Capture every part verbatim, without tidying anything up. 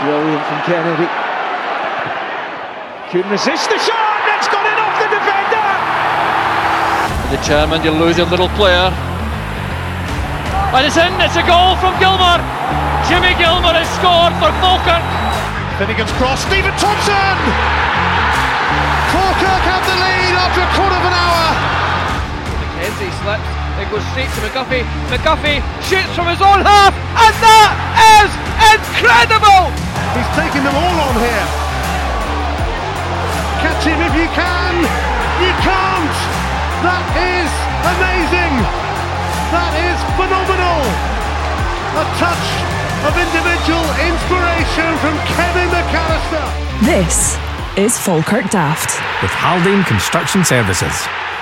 Brilliant from Kennedy. Couldn't resist the shot. It's got it off the defender. The chairman, you lose your little player. And it's in. It's a goal from Gilmour. Jimmy Gilmour has scored for Falkirk. Finnegan's cross. Stephen Thompson. Falkirk have the lead after a quarter of an hour. McKenzie slips. It goes straight to McGuffey. McGuffey shoots from his own half, and that is incredible! He's taking them all on here. Catch him if you can. You can't. That is amazing. That is phenomenal. A touch of individual inspiration from Kevin McAllister. This is Falkirk Daft with Haldane Construction Services.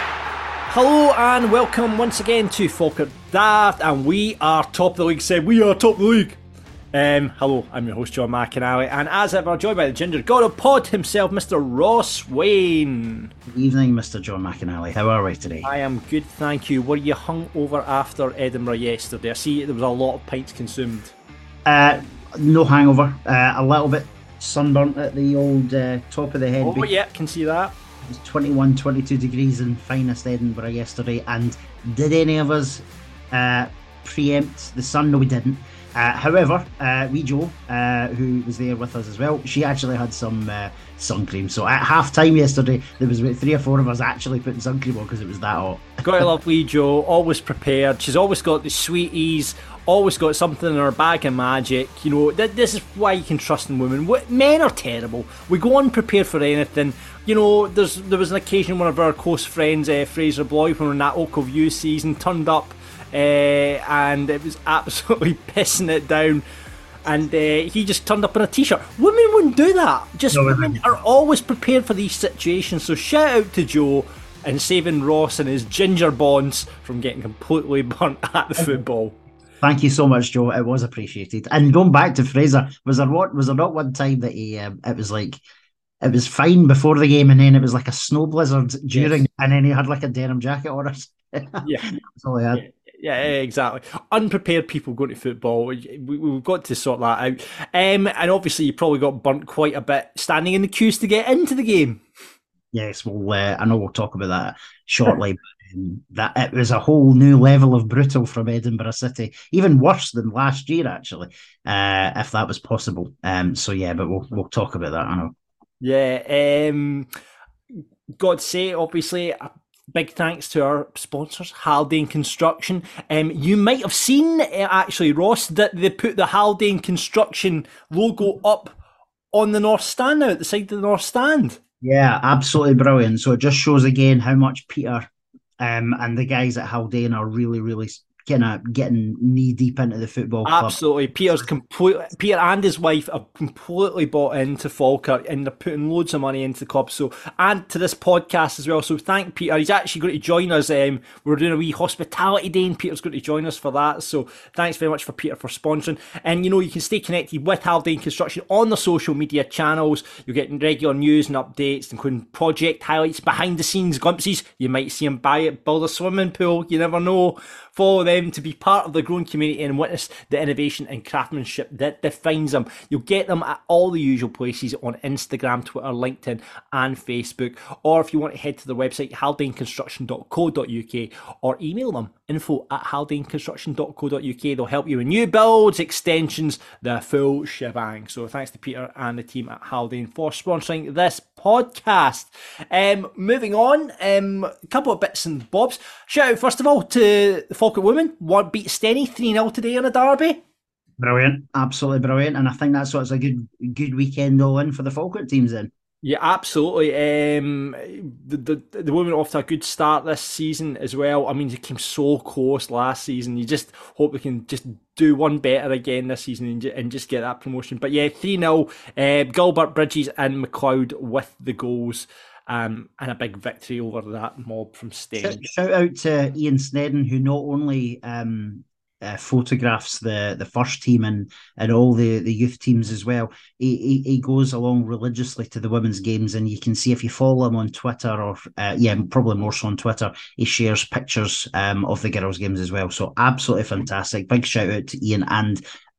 Hello and welcome once again to Falkirk Daft, and we are top of the league. Said we are top of the league. Um, hello, I'm your host John McInally, and as ever, joined by the ginger god of pod himself, Mister Ross Wayne. Good evening, Mister John McInally. How are we today? I am good, thank you. Were you hung over after Edinburgh yesterday? I see there was a lot of pints consumed. Uh, no hangover. Uh, a little bit sunburnt at the old uh, top of the head. Oh yeah, can see that. It was twenty-one, twenty-two degrees in finest Edinburgh yesterday, and did any of us uh, preempt the sun? No, we didn't. Uh, however, uh, wee Jo, uh, who was there with us as well, she actually had some uh, sun cream. So at half time yesterday, there was about three or four of us actually putting sun cream on because it was that hot. Gotta love wee Jo, always prepared. She's always got the sweeties, always got something in her bag of magic. You know, th- this is why you can trust in women. Men are terrible. We go unprepared for anything. You know, there's there was an occasion one of our close friends, uh, Fraser Bloy, when we were in that Oak View season, turned up uh, and it was absolutely pissing it down. And uh, he just turned up in a t-shirt. Women wouldn't do that. Just no, women are always prepared for these situations. So shout out to Joe and saving Ross and his ginger bonds from getting completely burnt at the football. Thank you so much, Joe. It was appreciated. And going back to Fraser, was there what was there not one time that he um, it was like it was fine before the game and then it was like a snow blizzard during, yes. And then he had like a denim jacket on us. Yeah, that's all he had. Yeah. Yeah, exactly. Unprepared people going to football. We, we've got to sort that out. Um, and obviously, you probably got burnt quite a bit standing in the queues to get into the game. Yes, well, uh, I know we'll talk about that shortly. But, um, that it was a whole new level of brutal from Edinburgh City, even worse than last year, actually, uh, if that was possible. Um, so yeah, but we'll we'll talk about that. I know. Yeah. Um, got to say, obviously. Big thanks to our sponsors, Haldane Construction. Um, you might have seen, uh, actually, Ross, that they put the Haldane Construction logo up on the North Stand now, at the side of the North Stand. Yeah, absolutely brilliant. So it just shows again how much Peter um, and the guys at Haldane are really, really kind of getting knee deep into the football club. Absolutely. Peter's completely, Peter and his wife are completely bought into Falkirk and they're putting loads of money into the club. So, and to this podcast as well. So thank Peter. He's actually going to join us. Um, we're doing a wee hospitality day and Peter's going to join us for that. So thanks very much for Peter for sponsoring. And you know, you can stay connected with Haldane Construction on the social media channels. You're getting regular news and updates, including project highlights, behind the scenes glimpses. You might see him buy it, build a swimming pool. You never know. Follow them to be part of the growing community and witness the innovation and craftsmanship that defines them. You'll get them at all the usual places on Instagram, Twitter, LinkedIn and Facebook. Or if you want to head to their website, haldane construction dot co dot uk, or email them, info at haldane construction dot co dot uk. They'll help you with new builds, extensions, the full shebang. So thanks to Peter and the team at Haldane for sponsoring this podcast. Um, moving on, um, a couple of bits and bobs. Shout out first of all to the Falkirk women. One beat Steny three nil today in a derby. Brilliant, absolutely brilliant, and I think that's what's a good good weekend all in for the Falkirk teams then. Yeah, absolutely. Um, the, the the women off to a good start this season as well. I mean, they came so close last season. You just hope they can just do one better again this season and, and just get that promotion. But yeah, three nil. Uh, Gilbert, Bridges and McLeod with the goals. Um, and a big victory over that mob from Steny. Shout, shout out to Ian Snedden, who not only um, uh, photographs the, the first team and, and all the, the youth teams as well. He, he he goes along religiously to the women's games, and you can see if you follow him on Twitter, or uh, yeah, probably more so on Twitter, he shares pictures um, of the girls' games as well. So absolutely fantastic. Big shout out to Ian and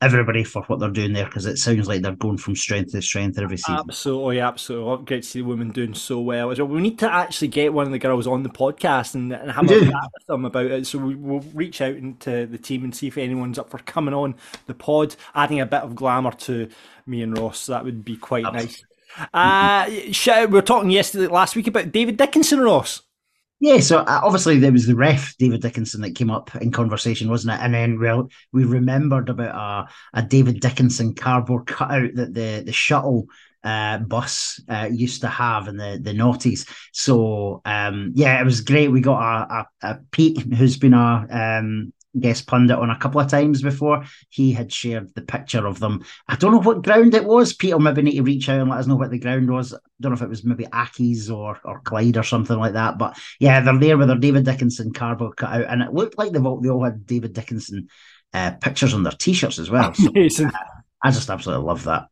everybody for what they're doing there, because it sounds like they're going from strength to strength every season. Absolutely, absolutely. Great to see the women doing so well as well. We need to actually get one of the girls on the podcast and, and have We a do. chat with them about it. So we, we'll reach out into the team and see if anyone's up for coming on the pod, adding a bit of glamour to me and Ross. That would be quite Absolutely. nice. Uh, shout out, we were talking yesterday, last week about David Dickinson, Ross. Yeah, so uh, obviously there was the ref, David Dickinson, that came up in conversation, wasn't it? And then well, we remembered about a, a David Dickinson cardboard cutout that the, the shuttle uh, bus uh, used to have in the, the noughties. So, um, yeah, it was great. We got a, a, a Pete, who's been a um, guest pundit on a couple of times before. He had shared the picture of them. I don't know what ground it was. Pete will maybe need to reach out and let us know what the ground was. I don't know if it was maybe Aki's or or Clyde or something like that. But yeah, they're there with their David Dickinson cardboard cut out, and it looked like they've all, they all had David Dickinson uh, pictures on their t-shirts as well. So, Amazing. uh, I just absolutely love that.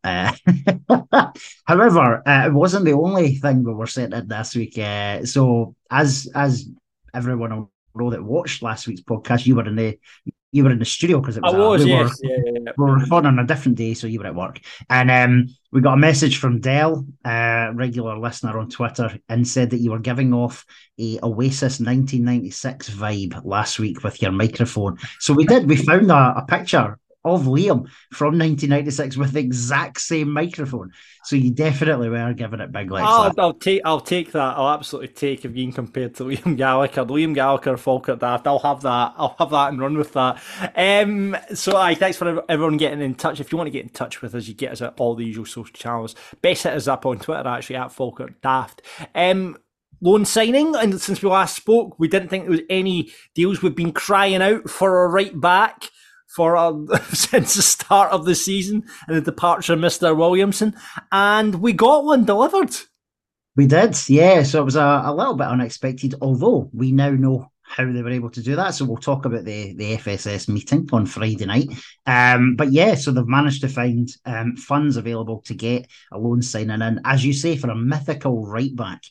Uh, however, uh, it wasn't the only thing we were sent in this week. Uh, so as as everyone will know that watched last week's podcast, you were in the you were in the studio because it was. I was, uh, we yes. Were, yeah, yeah, yeah. we were recording on a different day, so you were at work, and um, we got a message from Dell, uh, regular listener on Twitter, and said that you were giving off a Oasis nineteen ninety-six vibe last week with your microphone. So we did. We found a, a picture of Liam from nineteen ninety-six with the exact same microphone. So you definitely were giving it big legs. I'll, I'll take I'll take that. I'll absolutely take if being compared to Liam Gallagher. Liam Gallagher, Falkirk Daft. I'll have that. I'll have that and run with that. Um, so aye, thanks for everyone getting in touch. If you want to get in touch with us, you get us at all the usual social channels. Best hit us up on Twitter actually at Falkirk Daft. Um Loan signing, and since we last spoke, we didn't think there was any deals. We've been crying out for a right back for uh, since the start of the season and the departure of Mister Williamson, and we got one delivered. We did, yeah. So it was a, a little bit unexpected, although we now know how they were able to do that. So we'll talk about the, the F S S meeting on Friday night. Um, but yeah, so they've managed to find um, funds available to get a loan signing in, as you say, for a mythical right back.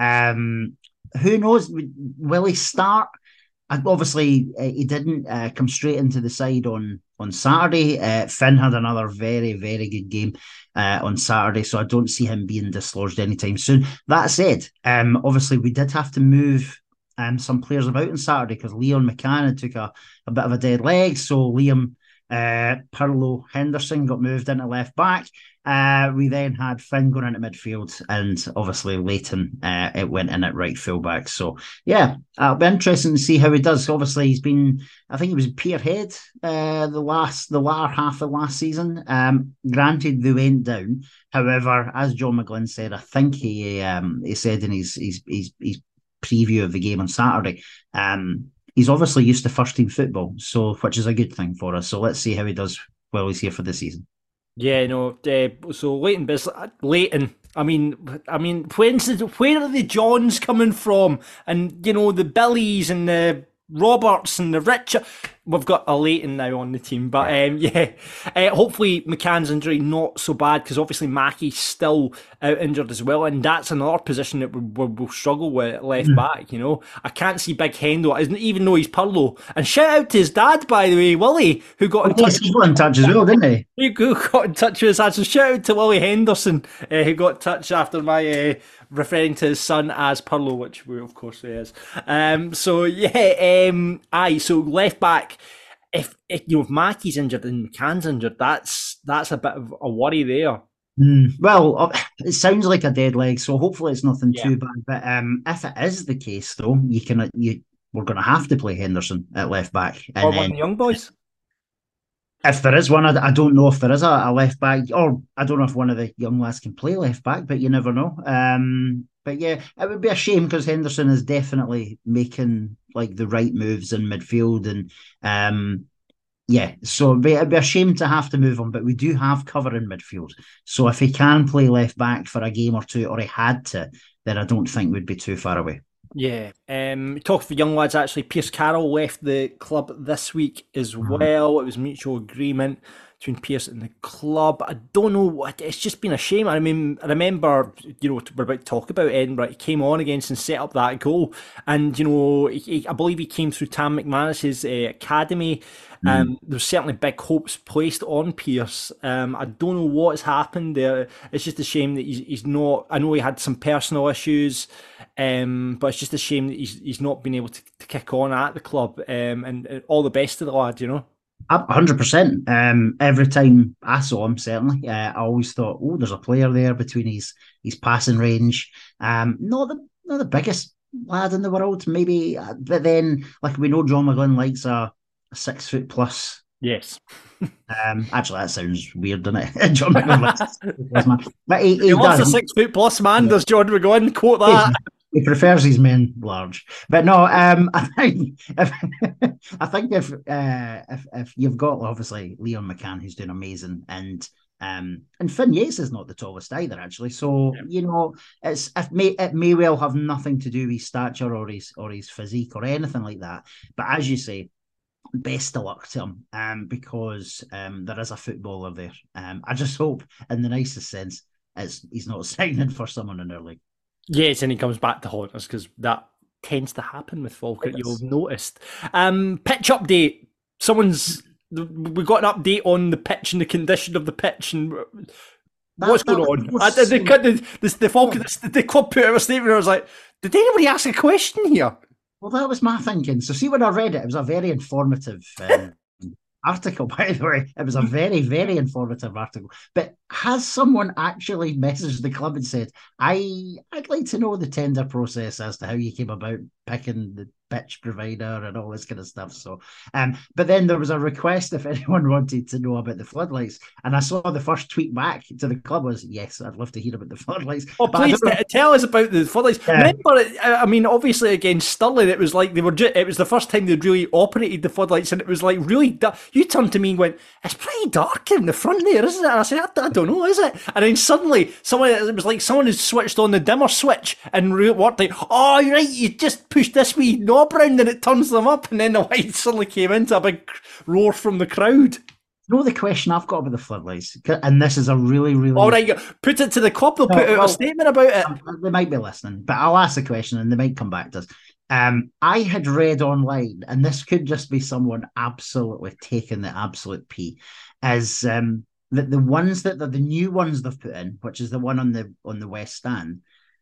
Um, who knows? Will he start? Obviously, uh, he didn't uh, come straight into the side on, on Saturday. Uh, Finn had another very, very good game uh, on Saturday, so I don't see him being dislodged anytime soon. That said, um, obviously, we did have to move um, some players about on Saturday because Leon McCann had took a, a bit of a dead leg, so Liam uh, Pirlo Henderson got moved into left back. Uh, we then had Finn going into midfield, and obviously Leighton uh, it went in at right fullback. So yeah, it'll be interesting to see how he does. Obviously, he's been, I think he was Peterhead uh, the last, the latter half of last season. Um, granted, they went down. However, as John McGlynn said, I think he um, he said in his his his, his preview of the game on Saturday, um, he's obviously used to first team football, so which is a good thing for us. So let's see how he does while he's here for the season. Yeah, no. Uh, so Leighton, Leighton. I mean, I mean, when's the, where are the Johns coming from? And you know, the Billies and the Roberts and the Richard. We've got a Leighton now on the team, but um, yeah, uh, hopefully McCann's injury not so bad because obviously Mackie's still out injured as well, and that's another position that we'll, we'll struggle with at left mm. back. You know, I can't see Big Hendo, even though he's Pirlo. And shout out to his dad, by the way, Willie, who got in oh, touch. He got in touch as well, didn't he? He got in touch with his dad. So shout out to Willie Henderson, uh, who got in touch after my. Uh, referring to his son as Pirlo, which we of course he is. Um, so yeah, um, aye. So left back, if, if you know if Mackie's injured and McCann's injured, that's that's a bit of a worry there. Mm, well, it sounds like a dead leg, so hopefully it's nothing yeah. too bad. But um, if it is the case, though, you can you we're going to have to play Henderson at left back, and or then, one of the young boys. If there is one, I, I don't know if there is a, a left back, or I don't know if one of the young lads can play left back, but you never know. Um, but yeah, it would be a shame because Henderson is definitely making like the right moves in midfield, and um, yeah, so it'd be, it'd be a shame to have to move him. But we do have cover in midfield, so if he can play left back for a game or two, or he had to, then I don't think we'd be too far away. Yeah, um, talking for young lads, actually, Pierce Carroll left the club this week as well. It was mutual agreement between Pearce and the club. I don't know what, it's just been a shame. I mean, I remember, you know, we're about to talk about Edinburgh. He came on against and set up that goal. And, you know, he, he, I believe he came through Tam McManus's uh, academy. Um, mm. There's certainly big hopes placed on Pearce. Um, I don't know what's happened there. It's just a shame that he's, he's not, I know he had some personal issues, um, but it's just a shame that he's, he's not been able to, to kick on at the club. Um, and, and all the best to the lad, you know. one hundred percent. Um, every time I saw him, certainly, uh, I always thought, oh, there's a player there between his his passing range. Um, not the not the biggest lad in the world, maybe, but then, like, we know John McGlynn likes a, a six foot plus. Yes. Um, actually, that sounds weird, doesn't it? John McGlynn likes a six foot plus man, but he, he, he loves does. a six foot plus man. Yeah. Does John McGlynn quote that? He prefers his men large, but no. Um, I think if I think if uh, if if you've got obviously Leon McCann who's doing amazing, and um and Finn Yates is not the tallest either, actually. So yeah. you know, it's it may it may well have nothing to do with his stature or his or his physique or anything like that. But as you say, best of luck to him, um, because um there is a footballer there. Um, I just hope, in the nicest sense, it's he's not signing for someone in our league. Yes, and he comes back to haunt us, because that tends to happen with Falkirk. Yes. You'll have noticed. Um, pitch update. Someone's we got an update on the pitch and the condition of the pitch and that, what's going on. I, the, the, the, the, the, Falkirk, the, the club put out a statement. I was like, did anybody ask a question here? Well, that was my thinking. So, see, when I read it, it was a very informative um, article, by the way. It was a very, very informative article. But has someone actually messaged the club and said, I, I'd like to know the tender process as to how you came about picking the pitch provider and all this kind of stuff. So, um, but then there was a request if anyone wanted to know about the floodlights. And I saw the first tweet back to the club was, yes, I'd love to hear about the floodlights. Oh, but please tell us about the floodlights. Yeah. Remember, I mean, obviously against Stirling, it was like they were, just, it was the first time they'd really operated the floodlights, and it was like really dark. You turned to me and went, it's pretty dark in the front there, isn't it? And I said, I, I don't know, is it? And then suddenly, someone, it was like someone had switched on the dimmer switch and worked like, oh, you're right, you just push this wee knob around and it turns them up, and then the lights suddenly came into a big roar from the crowd. You know the question I've got about the floodlights, and this is a really, really... All right, put it to the club, they'll no, put out well, a statement about it. They might be listening, but I'll ask the question and they might come back to us. Um, I had read online, and this could just be someone absolutely taking the absolute pee, as um, that the ones that are the new ones they've put in, which is the one on the on the West Stand,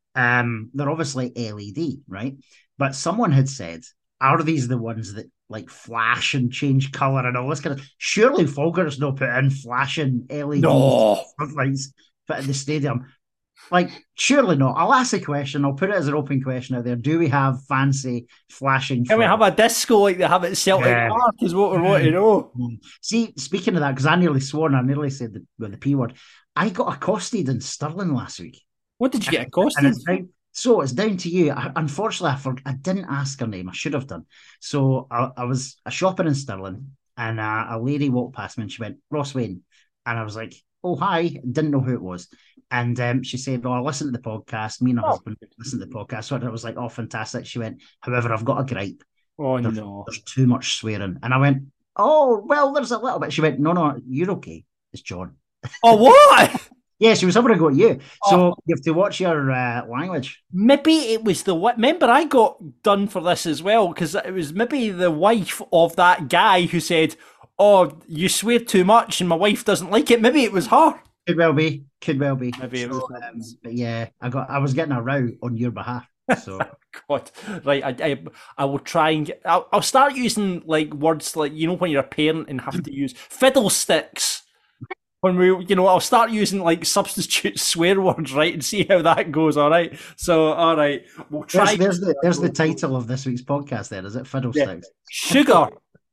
um, they're obviously L E D, right? But someone had said, are these the ones that like flash and change colour and all this kind of... Surely Falkirk's not put in flashing L E D no. lights in the stadium. Like, surely not. I'll ask a question. I'll put it as an open question out there. Do we have fancy flashing? Can we have a disco like they have at Celtic yeah. Park is what we want to know. See, speaking of that, because I nearly swore, I nearly said the, well, the P word, I got accosted in Stirling last week. What did you get accosted? And it's down, so it's down to you. I, unfortunately, I, for, I didn't ask her name. I should have done. So I, I was shopping in Stirling, and a, a lady walked past me and she went, Ross Wayne. And I was like, oh, hi. Didn't know who it was. And um, she said, oh, I listened to the podcast. Me and her oh. husband listened to the podcast. So I was like, oh, fantastic. She went, however, I've got a gripe. Oh, there's, no. There's too much swearing. And I went, oh, well, there's a little bit. She went, no, no, you're okay. It's John. Oh, what? Yeah, she was having a go at you. So oh. you have to watch your uh, language. Maybe it was the... Remember, I got done for this as well, because it was maybe the wife of that guy who said, oh, you swear too much and my wife doesn't like it. Maybe it was her. Could well be. Could well be. Maybe so, it was. Um, but yeah, I got. I was getting a row on your behalf. So God, right. I, I I will try and get. I'll, I'll start using like words like, you know, when you're a parent and have to use fiddlesticks. When we, you know, I'll start using like substitute swear words, right, and see how that goes. All right. So, all right, we'll try. There's, there's the there's the title of this week's podcast. There is it, fiddlesticks. Yeah. Sugar.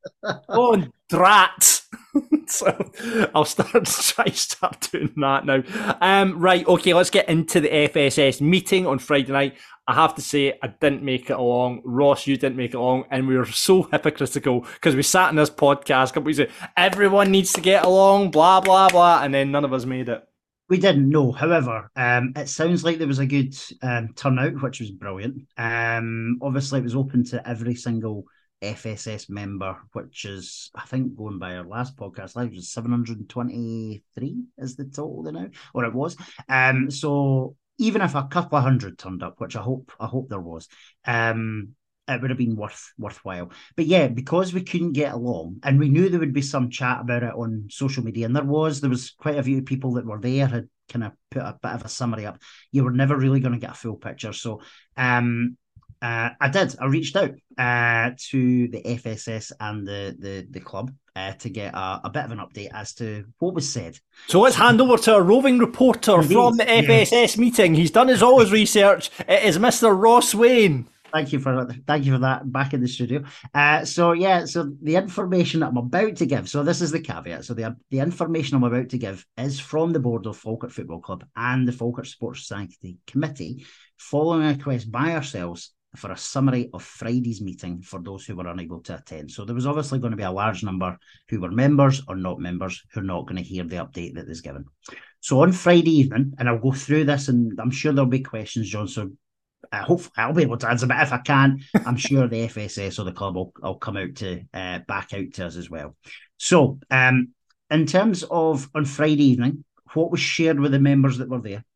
Oh, drat. So I'll start try start doing that now. Um, right, okay, let's get into the F S S meeting on Friday night. I have to say, I didn't make it along. Ross, you didn't make it along, and we were so hypocritical because we sat in this podcast a couple weeks ago. Everyone needs to get along, blah blah blah, and then none of us made it. We didn't know. However, um, it sounds like there was a good um, turnout, which was brilliant. Um, obviously, it was open to every single F S S member, which is, I think, going by our last podcast, I think it was seven hundred twenty-three is the total now, or it was. Um, so even if a couple of hundred turned up, which I hope, I hope there was, um, it would have been worth worthwhile. But yeah, because we couldn't get along, and we knew there would be some chat about it on social media, and there was, there was quite a few people that were there had kind of put a bit of a summary up. You were never really going to get a full picture. So um, uh, I did. I reached out uh, to the F S S and the the, the club uh, to get a, a bit of an update as to what was said. So let's hand over to a roving reporter Indeed, from the F S S yeah. meeting. He's done his all his research. It is Mister Ross Wayne. Thank you for thank you for that. Back in the studio. Uh, so yeah, so the information that I'm about to give. So this is the caveat. So the the information I'm about to give is from the board of Falkirk Football Club and the Falkirk Sports Society Committee, following a request by ourselves for a summary of Friday's meeting for those who were unable to attend. So there was obviously going to be a large number who were members or not members who are not going to hear the update that is given. So on Friday evening, and I'll go through this, and I'm sure there'll be questions, John. So I hope I'll be able to answer, but if I can't, I'm sure the F S S or the club will, will come out to uh, back out to us as well. So, um, in terms of on Friday evening, what was shared with the members that were there.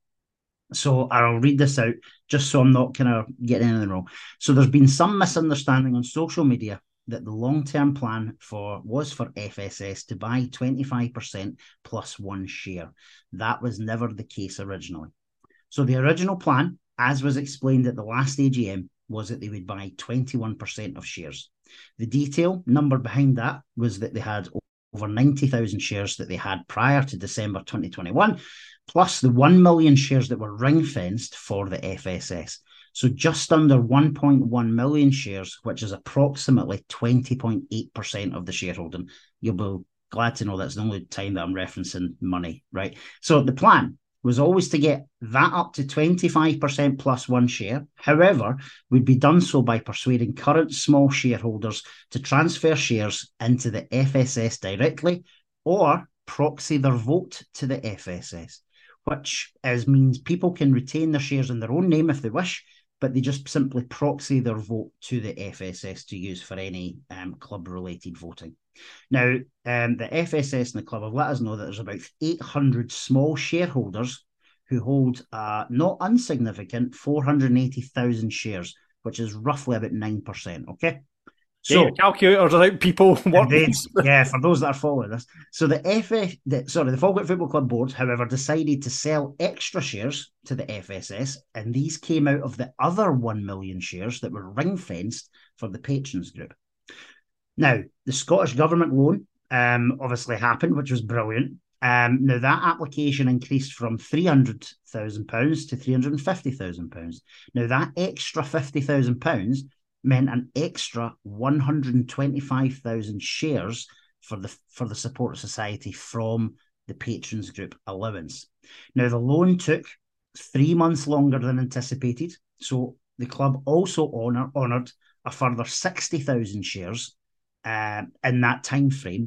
So I'll read this out just so I'm not kind of getting anything wrong. So there's been some misunderstanding on social media that the long-term plan for was for F S S to buy twenty-five percent plus one share. That was never the case originally. So the original plan, as was explained at the last A G M, was that they would buy twenty-one percent of shares. The detail number behind that was that they had over ninety thousand shares that they had prior to December twenty twenty-one, plus the one million shares that were ring-fenced for the F S S. So just under one point one million shares, which is approximately twenty point eight percent of the shareholding. You'll be glad to know that's the only time that I'm referencing money, right? So the plan was always to get that up to twenty-five percent plus one share. However, would be done so by persuading current small shareholders to transfer shares into the F S S directly or proxy their vote to the F S S, which is, means people can retain their shares in their own name if they wish, but they just simply proxy their vote to the F S S to use for any um, club-related voting. Now, um, the F S S and the club have let us know that there's about eight hundred small shareholders who hold uh, not insignificant four hundred eighty thousand shares, which is roughly about nine percent, okay? So, calculators are out, people. Indeed, yeah, for those that are following this. So the F S, the, sorry, the Falkirk Football Club board, however, decided to sell extra shares to the F S S, and these came out of the other one million shares that were ring-fenced for the patrons group. Now, the Scottish Government loan um, obviously happened, which was brilliant. Um, now, that application increased from three hundred thousand pounds to three hundred fifty thousand pounds. Now, that extra fifty thousand pounds meant an extra one hundred twenty-five thousand shares for the for the Supporter Society from the Patrons Group allowance. Now, the loan took three months longer than anticipated, so the club also honor, honoured a further sixty thousand shares uh, in that time frame,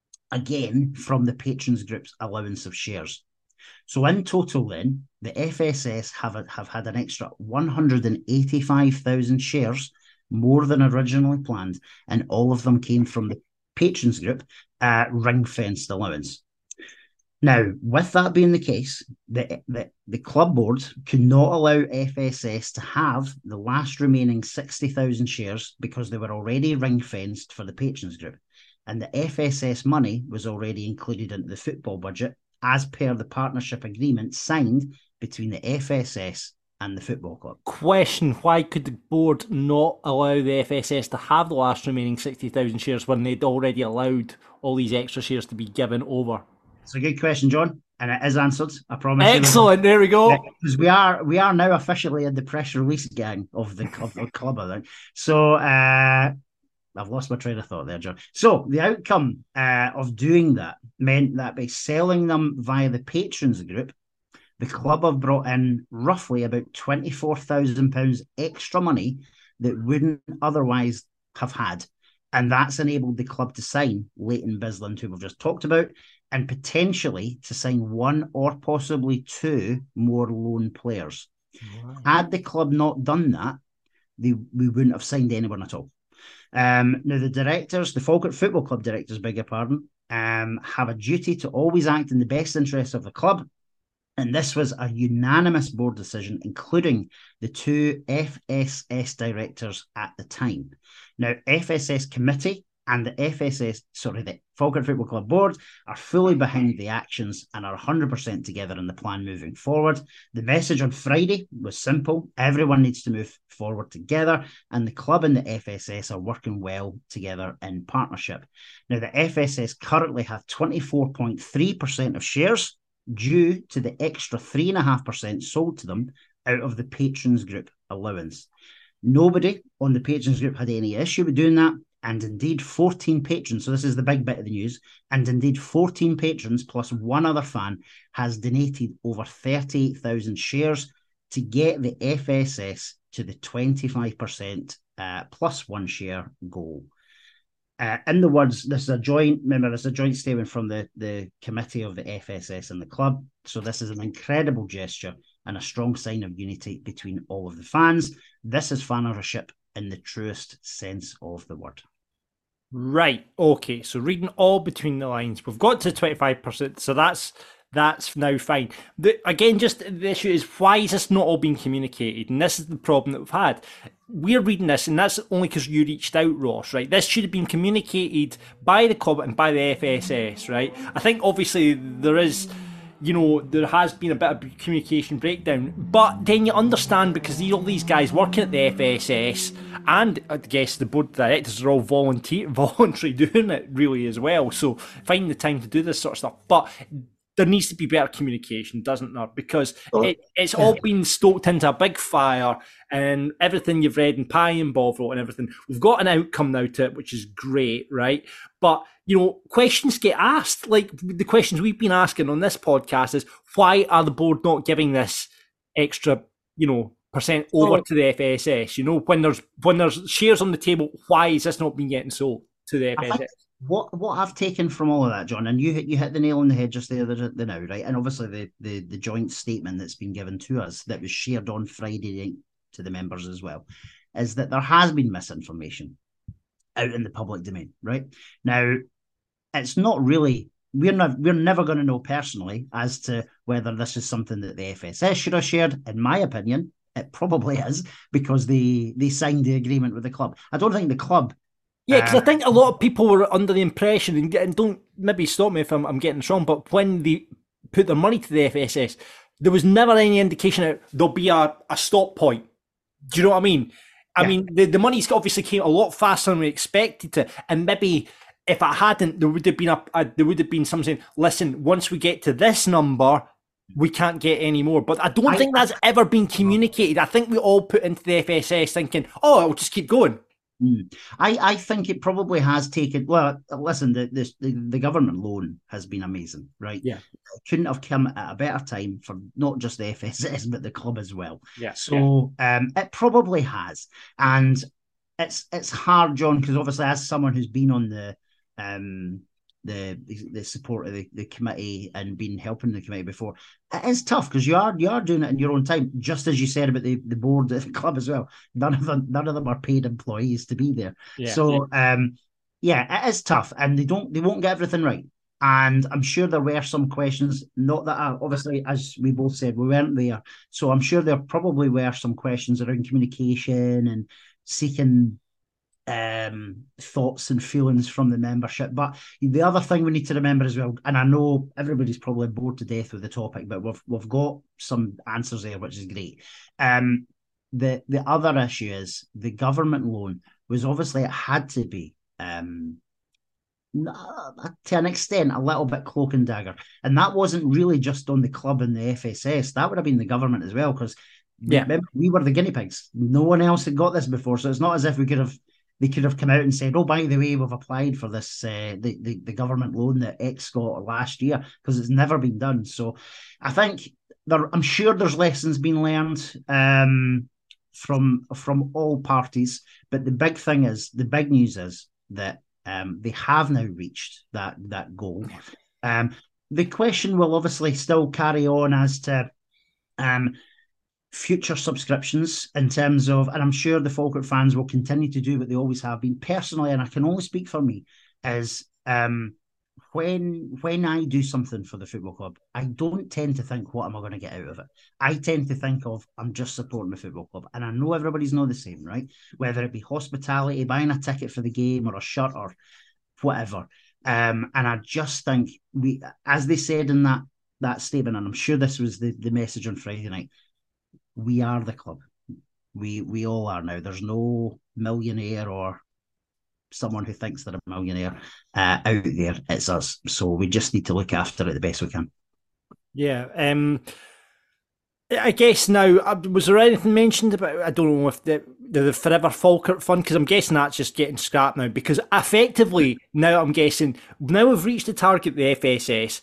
again from the Patrons Group's allowance of shares. So in total then, the F S S have, a, have had an extra one hundred eighty-five thousand shares, more than originally planned, and all of them came from the Patrons Group uh, ring-fenced allowance. Now, with that being the case, the, the, the club board could not allow F S S to have the last remaining sixty thousand shares because they were already ring-fenced for the Patrons Group, and the F S S money was already included into the football budget as per the partnership agreement signed between the F S S and the football club. Question, why could the board not allow the F S S to have the last remaining sixty thousand shares when they'd already allowed all these extra shares to be given over? It's a good question, John, and it is answered, I promise. Excellent, you. There we go. Because we are we are now officially in the press release gang of the, of the club, I think. So, uh, I've lost my train of thought there, John. So, the outcome uh, of doing that meant that by selling them via the Patrons Group, the club have brought in roughly about twenty-four thousand pounds extra money that wouldn't otherwise have had. And that's enabled the club to sign Leighton Bisland, who we've just talked about, and potentially to sign one or possibly two more loan players. Wow. Had the club not done that, they, we wouldn't have signed anyone at all. Um, now, the directors, the Falkirk Football Club directors, beg your pardon, um, have a duty to always act in the best interest of the club. And this was a unanimous board decision, including the two F S S directors at the time. Now, F S S committee and the F S S, sorry, the Falkirk Football Club board are fully behind the actions and are one hundred percent together in the plan moving forward. The message on Friday was simple. Everyone needs to move forward together, and the club and the F S S are working well together in partnership. Now, the F S S currently have twenty-four point three percent of shares due to the extra three point five percent sold to them out of the Patrons Group allowance. Nobody on the Patrons Group had any issue with doing that, and indeed fourteen patrons, so this is the big bit of the news, and indeed fourteen patrons plus one other fan has donated over thirty-eight thousand shares to get the F S S to the twenty-five percent uh, plus one share goal. Uh, in the words, this is a joint, remember, it's a joint statement from the, the committee of the F S S and the club. So this is an incredible gesture and a strong sign of unity between all of the fans. This is fan ownership in the truest sense of the word. Right. Okay. So reading all between the lines, we've got to twenty-five percent. So that's that's now fine. The, again, just the issue is, why is this not all being communicated? And this is the problem that we've had. We're reading this, and that's only because you reached out, Ross, right? This should have been communicated by the club and by the F S S, right? I think obviously there is, you know, there has been a bit of communication breakdown, but then you understand, because these, all these guys working at the F S S and I guess the board of directors are all volunteer, voluntary doing it really as well. So finding the time to do this sort of stuff. But there needs to be better communication, doesn't there? Because oh, it, it's yeah. all been stoked into a big fire, and everything you've read in Pie and Bovril and everything, we've got an outcome now to it, which is great, right? But, you know, questions get asked. Like the questions we've been asking on this podcast is, why are the board not giving this extra, you know, percent over oh. to the F S S? You know, when there's when there's shares on the table, why is this not been getting sold to the F S S? What what I've taken from all of that, John, and you you hit the nail on the head just there the, the now, right? And obviously the, the the joint statement that's been given to us that was shared on Friday night to the members as well, is that there has been misinformation out in the public domain, right? Now, it's not really, we're not we're never going to know personally as to whether this is something that the F S S should have shared. In my opinion, it probably is, because they they signed the agreement with the club. I don't think the club. Yeah, because uh, I think a lot of people were under the impression, and, and don't maybe stop me if I'm, I'm getting this wrong, but when they put their money to the F S S, there was never any indication that there'll be a, a stop point. Do you know what I mean? I yeah. mean, the, the money's obviously came a lot faster than we expected to, and maybe if it hadn't, there would have been a, a there would have been some saying, listen, once we get to this number, we can't get any more. But I don't I, think that's ever been communicated. I think we all put into the F S S thinking, oh, it'll just keep going. I, I think it probably has taken. Well, listen, the, the the government loan has been amazing, right? Yeah, it couldn't have come at a better time for not just the F S S but the club as well. Yeah. So yeah. um, it probably has, and it's it's hard, John, because obviously as someone who's been on the um the the support of the, the committee and been helping the committee before, it is tough because you are you are doing it in your own time, just as you said about the, the board of the club as well. None of them none of them are paid employees to be there. Yeah, so yeah. um yeah, it is tough, and they don't they won't get everything right. And I'm sure there were some questions, not that I, obviously, as we both said, we weren't there. So I'm sure there probably were some questions around communication and seeking um thoughts and feelings from the membership. But the other thing we need to remember as well, and I know everybody's probably bored to death with the topic, but we've we've got some answers there, which is great. Um the the other issue is the government loan was obviously, it had to be um to an extent a little bit cloak and dagger, and that wasn't really just on the club and the F S S, that would have been the government as well, because yeah, remember, we were the guinea pigs. No one else had got this before, so it's not as if we could have They could have come out and said, oh, by the way, we've applied for this, uh, the, the, the government loan that X got last year, because it's never been done. So I think there, I'm sure there's lessons being learned um, from, from all parties. But the big thing is, the big news is that um, they have now reached that, that goal. Um, the question will obviously still carry on as to um, future subscriptions in terms of, and I'm sure the Falkirk fans will continue to do what they always have been. Personally, and I can only speak for me, is um, when when I do something for the football club, I don't tend to think, what am I going to get out of it? I tend to think of, I'm just supporting the football club. And I know everybody's not the same, right? Whether it be hospitality, buying a ticket for the game or a shirt or whatever. Um, and I just think, we, as they said in that that statement, and I'm sure this was the, the message on Friday night, we are the club. We we all are now. There's no millionaire or someone who thinks they're a millionaire uh, out there. It's us. So we just need to look after it the best we can. Yeah. Um, I guess now, was there anything mentioned about, I don't know if the, the Forever Falkirk Fund, because I'm guessing that's just getting scrapped now, because effectively now I'm guessing, now we've reached the target of the F S S,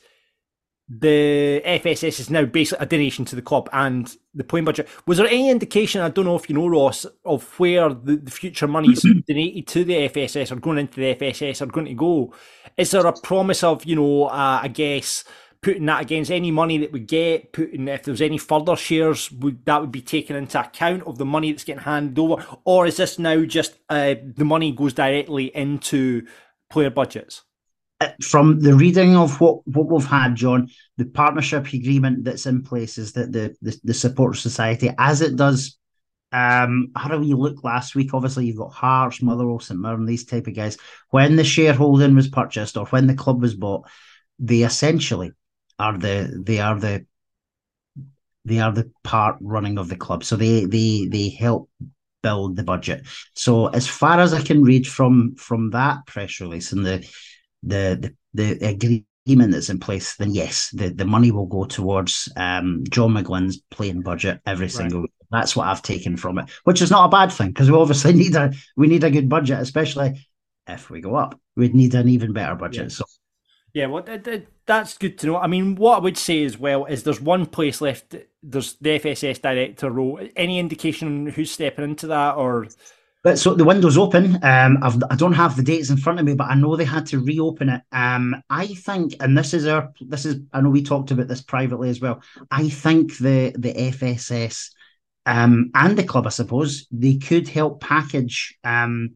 the F S S is now basically a donation to the club and the playing budget. Was there any indication, I don't know if you know, Ross, of where the, the future monies donated to the F S S or going into the F S S are going to go? Is there a promise of, you know, uh, I guess, putting that against any money that we get, putting, if there's any further shares, would that would be taken into account of the money that's getting handed over? Or is this now just uh, the money goes directly into player budgets? From the reading of what, what we've had, John, the partnership agreement that's in place is that the, the, the Supporter Society, as it does, um, how do we look last week? Obviously, you've got Hearts, Motherwell, St Mirren, these type of guys. When the shareholding was purchased or when the club was bought, they essentially are the they are the they are the part running of the club. So they they they help build the budget. So as far as I can read from from that press release and the The, the the agreement that's in place, then yes, the, the money will go towards um, John McGlynn's playing budget every right. single week. That's what I've taken from it, which is not a bad thing because we obviously need a we need a good budget, especially if we go up. We'd need an even better budget. Yeah. So, yeah, well, that, that, that's good to know. I mean, what I would say as well is there's one place left. There's the F S S director role. Any indication who's stepping into that or? But so the window's open. Um, I've, I don't have the dates in front of me, but I know they had to reopen it. Um, I think, and this is our, this is, I know we talked about this privately as well. I think the the F S S um, and the club, I suppose, they could help package um,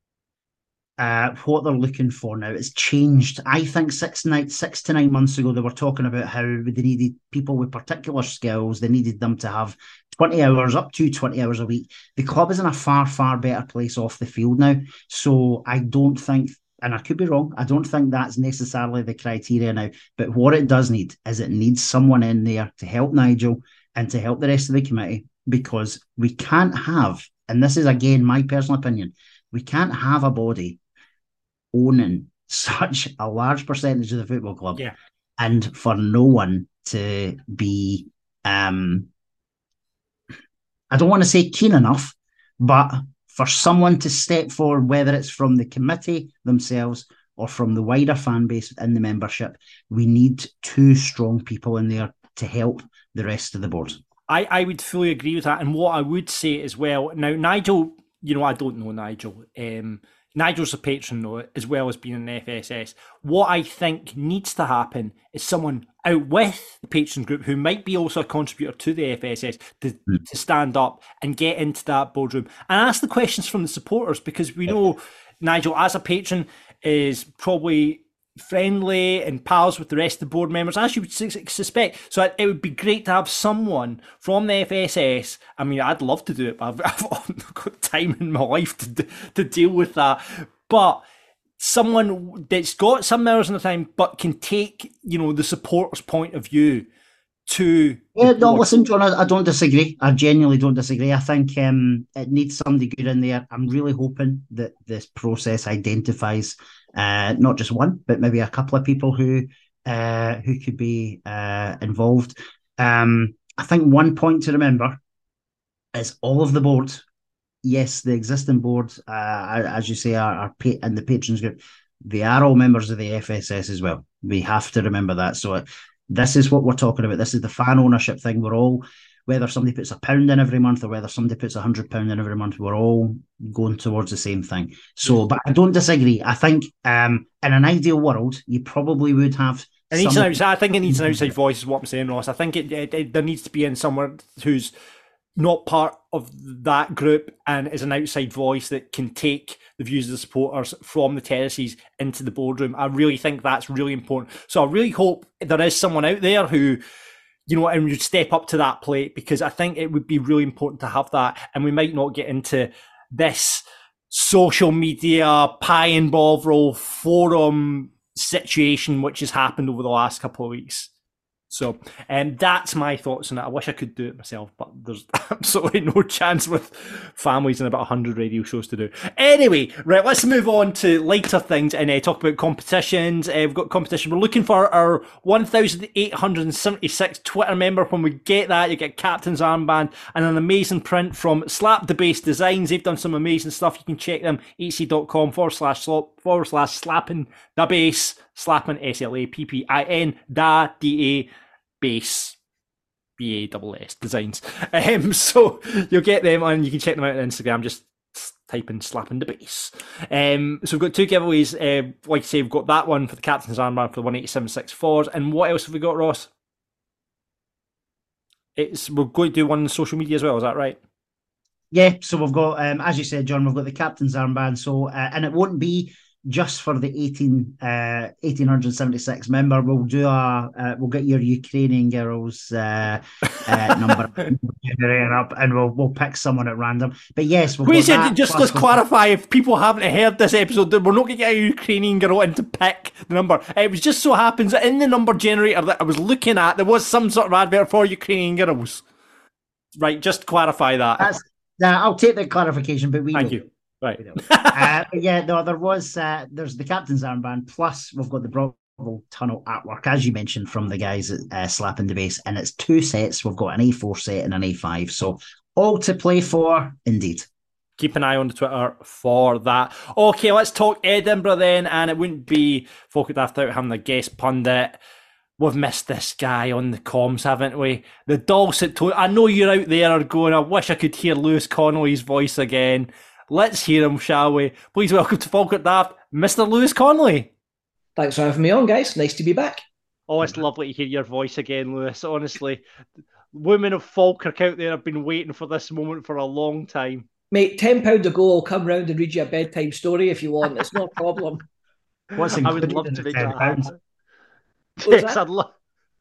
uh, what they're looking for now. It's changed. I think six night, six to nine months ago, they were talking about how they needed people with particular skills. They needed them to have twenty hours, up to twenty hours a week. The club is in a far, far better place off the field now. So I don't think, and I could be wrong, I don't think that's necessarily the criteria now. But what it does need is it needs someone in there to help Nigel and to help the rest of the committee, because we can't have, and this is again my personal opinion, we can't have a body owning such a large percentage of the football club yeah. and for no one to be um I don't want to say keen enough, but for someone to step forward, whether it's from the committee themselves or from the wider fan base in the membership, we need two strong people in there to help the rest of the board. I, I would fully agree with that. And what I would say as well, now Nigel, you know, I don't know Nigel. Um, Nigel's a patron though, as well as being an F S S. What I think needs to happen is someone out with the patrons group who might be also a contributor to the F S S to, mm. to stand up and get into that boardroom and ask the questions from the supporters, because we know Nigel as a patron is probably friendly and pals with the rest of the board members, as you would suspect. So it would be great to have someone from the F S S. I mean, I'd love to do it, but I've, I've not got time in my life to to deal with that. But someone that's got some hours in the time, but can take, you know, the supporters' point of view to. Yeah, no, listen, John, I, I don't disagree. I genuinely don't disagree. I think um, it needs somebody good in there. I'm really hoping that this process identifies uh, not just one, but maybe a couple of people who uh, who could be uh, involved. Um, I think one point to remember is all of the board. Yes, the existing board, uh, as you say, are, are pa- in the patrons group. They are all members of the F S S as well. We have to remember that. So it, this is what we're talking about. This is the fan ownership thing. We're all, whether somebody puts a pound in every month or whether somebody puts a hundred pound in every month, we're all going towards the same thing. So, but I don't disagree. I think um, in an ideal world, you probably would have. It needs an outside, I think it needs an outside voice, is what I'm saying, Ross. I think it, it, it there needs to be in someone who's not part of that group and is an outside voice that can take the views of the supporters from the terraces into the boardroom. I really think that's really important. So I really hope there is someone out there who, you know, and would step up to that plate, because I think it would be really important to have that. And we might not get into this social media pie and bovril forum situation which has happened over the last couple of weeks. So um, that's my thoughts on it. I wish I could do it myself, but there's absolutely no chance with families and about one hundred radio shows to do. Anyway, right, let's move on to lighter things and uh, talk about competitions. Uh, we've got competition. We're looking for our one thousand eight hundred seventy-six Twitter member. When we get that, you get captain's armband and an amazing print from Slap the Bass Designs. They've done some amazing stuff. You can check them, ac.com forward slash slop forward slash slapping the bass, slapping S L A P P I N, da, D A, bass, B A S S designs. Um, so you'll get them and you can check them out on Instagram. Just type in slapping the bass. Um, so we've got two giveaways. Uh, like I say, we've got that one for the captain's armband for the one eighty-seven six fours. And what else have we got, Ross? It's we're going to do one on social media as well. Is that right? Yeah. So we've got, um, as you said, John, we've got the captain's armband. So uh, and it won't be just for the eighteen, uh, eighteen seventy-six member. We'll do a, uh, we'll get your Ukrainian girls uh, uh, number up, and we'll we'll pick someone at random. But yes, we've Wait, got that, just let's clarify, if people haven't heard this episode, we're not going to get a Ukrainian girl in to pick the number. It was just so happens that in the number generator that I was looking at, there was some sort of advert for Ukrainian girls. Right, just clarify that. That's, uh, I'll take the clarification, but we Thank know. you. Right. uh, but yeah, no, there was, uh, there's the captain's armband, plus we've got the Bravo Tunnel artwork, as you mentioned, from the guys at uh, Slapping the Bass, and it's two sets. We've got an A four set and an A five, so all to play for, indeed. Keep an eye on the Twitter for that. Okay, let's talk Edinburgh then, and it wouldn't be Folk at Daft without having a guest pundit. We've missed this guy on the comms, haven't we? The dulcet tone. I know you're out there going, I wish I could hear Lewis Connolly's voice again. Let's hear him, shall we? Please welcome to Folk at Daft, Mister Lewis Connolly. Thanks for having me on, guys. Nice to be back. Oh, it's lovely to hear your voice again, Lewis. Honestly, women of Falkirk out there have been waiting for this moment for a long time. Mate, ten pounds a go, I'll come round and read you a bedtime story if you want. It's no problem. What's I would love to make that happen. Yes, I'd love.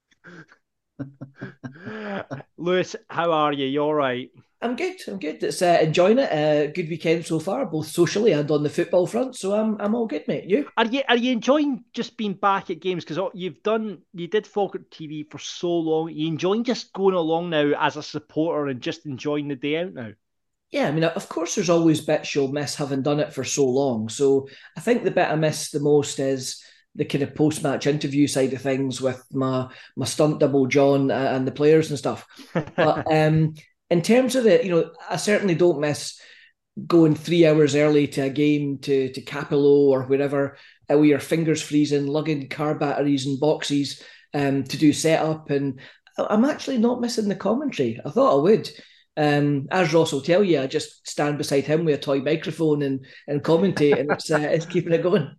Lewis, how are you? You all right? I'm good. I'm good. It's uh, enjoying it. Uh, good weekend so far, both socially and on the football front. So I'm I'm all good, mate. You? Are you Are you enjoying just being back at games? Because you've done, you did Falkirk T V for so long. Are you enjoying just going along now as a supporter and just enjoying the day out now? Yeah, I mean, of course, there's always bits you'll miss having done it for so long. So I think the bit I miss the most is the kind of post-match interview side of things with my my stunt double John and the players and stuff. But um. In terms of it, you know, I certainly don't miss going three hours early to a game to, to Capello or wherever uh, with your fingers freezing, lugging car batteries and boxes um, to do setup. And I'm actually not missing the commentary. I thought I would. Um, as Ross will tell you, I just stand beside him with a toy microphone and, and commentate, and it's, uh, it's keeping it going.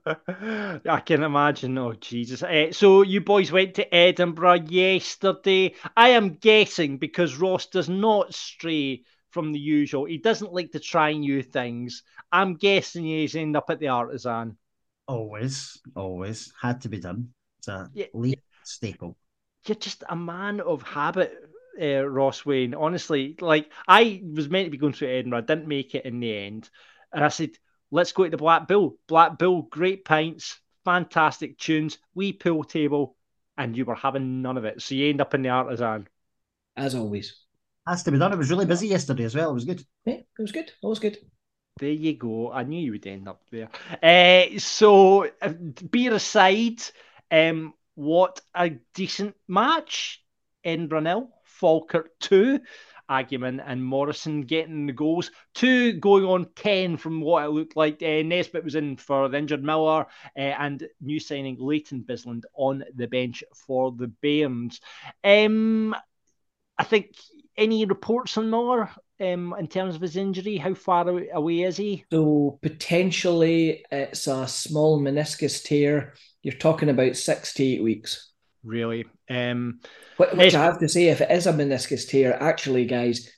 I can imagine. Oh, Jesus. Uh, so you boys went to Edinburgh yesterday. I am guessing because Ross does not stray from the usual. He doesn't like to try new things. I'm guessing he's ended up at the Artisan. Always, always. Had to be done. It's a yeah. late staple. You're just a man of habit, uh, Ross Wayne. Honestly, like, I was meant to be going to Edinburgh. I didn't make it in the end. And I said, let's go to the Black Bull. Black Bull, great pints, fantastic tunes, wee pool table, and you were having none of it. So you end up in the Artisan. As always. Has to be done. It was really busy yesterday as well. It was good. Yeah, it was good. Always good. There you go. I knew you would end up there. Uh, so, uh, beer aside, um, what a decent match. Edinburgh nil, Falkirk two. Argument and Morrison getting the goals. Two going on ten from what it looked like. Uh, Nesbitt was in for the injured Miller uh, and new signing Leighton Bisland on the bench for the Bairns. Um, I think any reports on Miller um, in terms of his injury? How far away is he? So potentially it's a small meniscus tear. You're talking about six to eight weeks. Really? Um, Which I have to say, if it is a meniscus tear, actually, guys,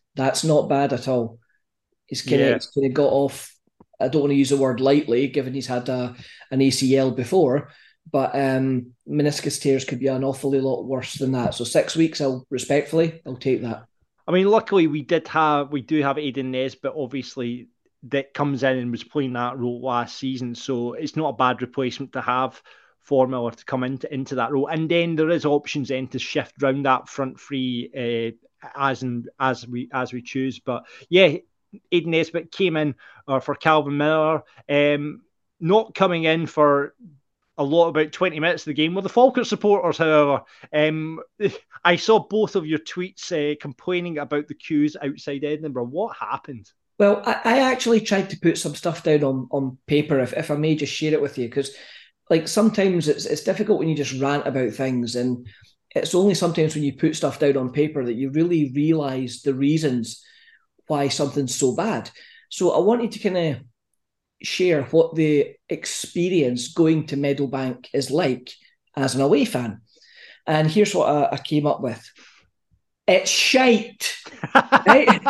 That's not bad at all. He's kind of Yeah. he's kind of got off. I don't want to use the word lightly, given he's had a, an A C L before, but um, meniscus tears could be an awfully lot worse than that. So six weeks, I'll respectfully, I'll take that. I mean, luckily we did have, we do have Aidan Nesbitt, obviously, that comes in and was playing that role last season. So it's not a bad replacement to have for Miller to come into, into that role. And then there is options then to shift round that front three uh, as and as we as we choose. But yeah, Aidan Nesbitt came in uh, for Calvin Miller, um, not coming in for a lot, about twenty minutes of the game. Were the Falkirk supporters, however, um, I saw both of your tweets uh, complaining about the queues outside Edinburgh. What happened? Well, I, I actually tried to put some stuff down on, on paper, if, if I may just share it with you, because like sometimes it's it's difficult when you just rant about things, and it's only sometimes when you put stuff down on paper that you really realise the reasons why something's so bad. So I wanted to kind of share what the experience going to Meadowbank is like as an away fan. And here's what I, I came up with. It's shite. Right?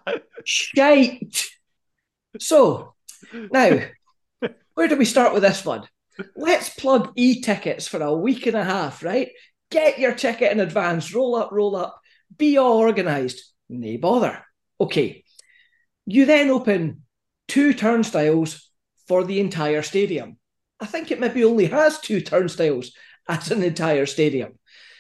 Shite. So, now, where do we start with this one? Let's plug e-tickets for a week and a half, right? Get your ticket in advance. Roll up, roll up. Be all organised. Nay bother. Okay. You then open two turnstiles for the entire stadium. I think it maybe only has two turnstiles as an entire stadium.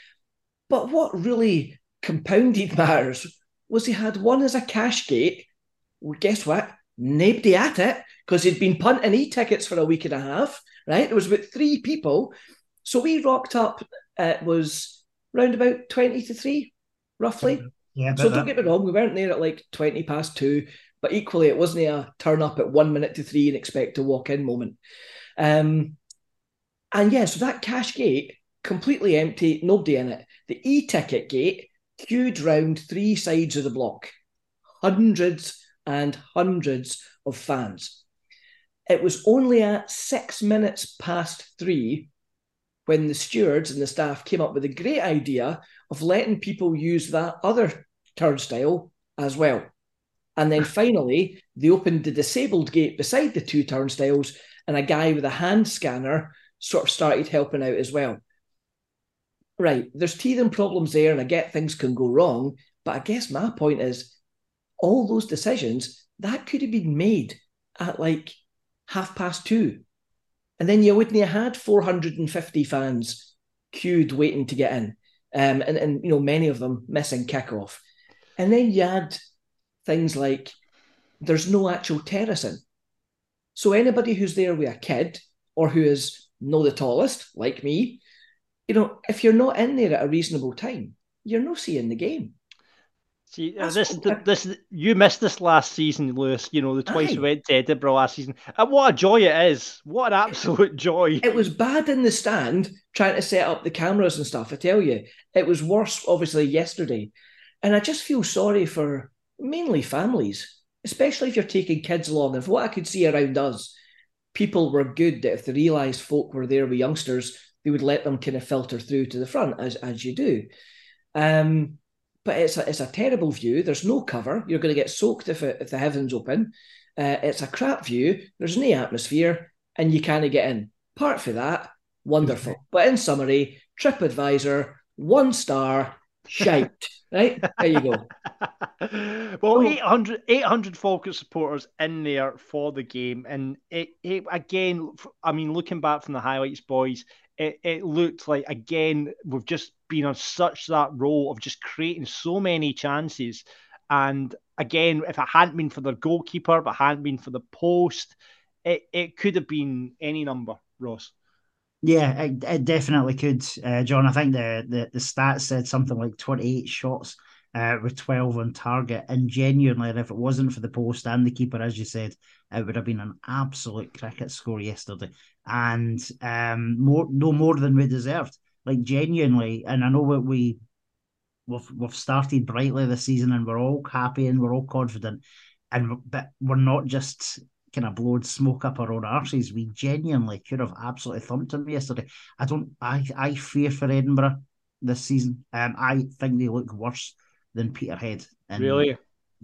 But what really compounded matters was he had one as a cash gate. Well, guess what? Nobody at it, because he'd been punting e-tickets for a week and a half, right? There was about three people. So we rocked up, it was round about twenty to three, roughly. Yeah, so don't get me wrong, we weren't there at like twenty past two, but equally it wasn't a turn up at one minute to three and expect to walk in moment. Um, and yeah, so that cash gate, completely empty, nobody in it. The e-ticket gate queued round three sides of the block. Hundreds and hundreds of fans. It was only at six minutes past three when the stewards and the staff came up with a great idea of letting people use that other turnstile as well. And then finally, they opened the disabled gate beside the two turnstiles, and a guy with a hand scanner sort of started helping out as well. Right, there's teething problems there, and I get things can go wrong, but I guess my point is, all those decisions, that could have been made at like half past two. And then you wouldn't have had four hundred fifty fans queued waiting to get in. Um, and, and, you know, many of them missing kickoff. And then you had things like there's no actual terracing. So anybody who's there with a kid or who is not the tallest, like me, you know, if you're not in there at a reasonable time, you're not seeing the game. See, uh, this, this, you missed this last season, Lewis. You know, the twice Aye. we went to Edinburgh last season. And what a joy it is. What an absolute joy. It was bad in the stand trying to set up the cameras and stuff, I tell you. It was worse, obviously, yesterday. And I just feel sorry for mainly families, especially if you're taking kids along. And from what I could see around us, people were good that if they realised folk were there with youngsters, they would let them kind of filter through to the front, as, as you do. Um, but it's a, it's a terrible view. There's no cover. You're going to get soaked if, it, if the heavens open. Uh, it's a crap view. There's no atmosphere, and you can't get in. Apart from that, wonderful. But in summary, TripAdvisor, one star, shite. Right? There you go. Well, eight hundred, eight hundred Falkirk supporters in there for the game. And it, it again, I mean, looking back from the highlights, boys, it, it looked like, again, we've just been on such that role of just creating so many chances. And again, if it hadn't been for the goalkeeper, if it hadn't been for the post, it, it could have been any number, Ross. Yeah, it, it definitely could, uh, John. I think the, the, the stats said something like twenty-eight shots uh, with twelve on target. And genuinely, if it wasn't for the post and the keeper, as you said, it would have been an absolute cricket score yesterday. And um, more, no more than we deserved. Like, genuinely, and I know what we, we've, we've started brightly this season and we're all happy and we're all confident. And but we're not just kind of blowing smoke up our own arses. We genuinely could have absolutely thumped them yesterday. I don't. I I fear for Edinburgh this season. Um, I think they look worse than Peterhead. And really?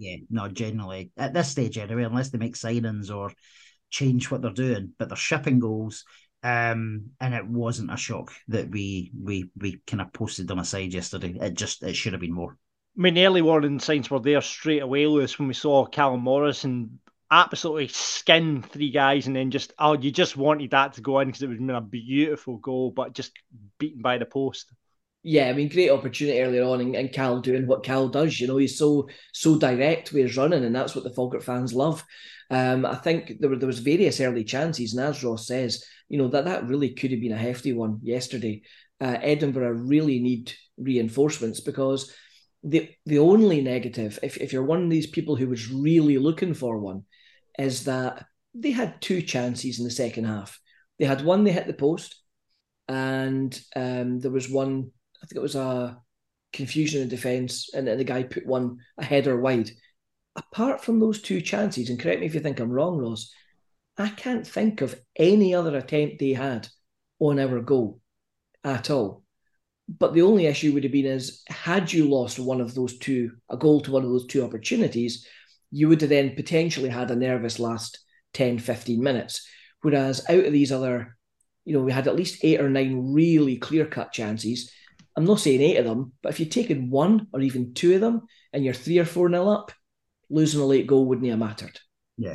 Yeah, no, generally at this stage anyway, unless they make signings or change what they're doing, but they're shipping goals. Um, and it wasn't a shock that we we we kind of posted them aside yesterday. It just it should have been more. I mean, the early warning signs were there straight away, Lewis, when we saw Callum Morrison absolutely skin three guys, and then just oh, you just wanted that to go in because it would have been a beautiful goal, but just beaten by the post. Yeah, I mean, great opportunity earlier on, and, and Cal doing what Cal does. You know, he's so so direct with his running, and that's what the Falkirk fans love. Um, I think there were there was various early chances, and as Ross says, you know, that that really could have been a hefty one yesterday. Uh, Edinburgh really need reinforcements, because the the only negative, if if you're one of these people who was really looking for one, is that they had two chances in the second half. They had one, they hit the post, and um, there was one. I think it was a confusion in defence, and the guy put one a header wide. Apart from those two chances, and correct me if you think I'm wrong, Ross, I can't think of any other attempt they had on our goal at all. But the only issue would have been is, had you lost one of those two, a goal to one of those two opportunities, you would have then potentially had a nervous last ten, fifteen minutes. Whereas out of these other, you know, we had at least eight or nine really clear-cut chances. I'm not saying eight of them, but if you'd taken one or even two of them and you're three or four nil up, losing a late goal wouldn't have mattered. Yeah.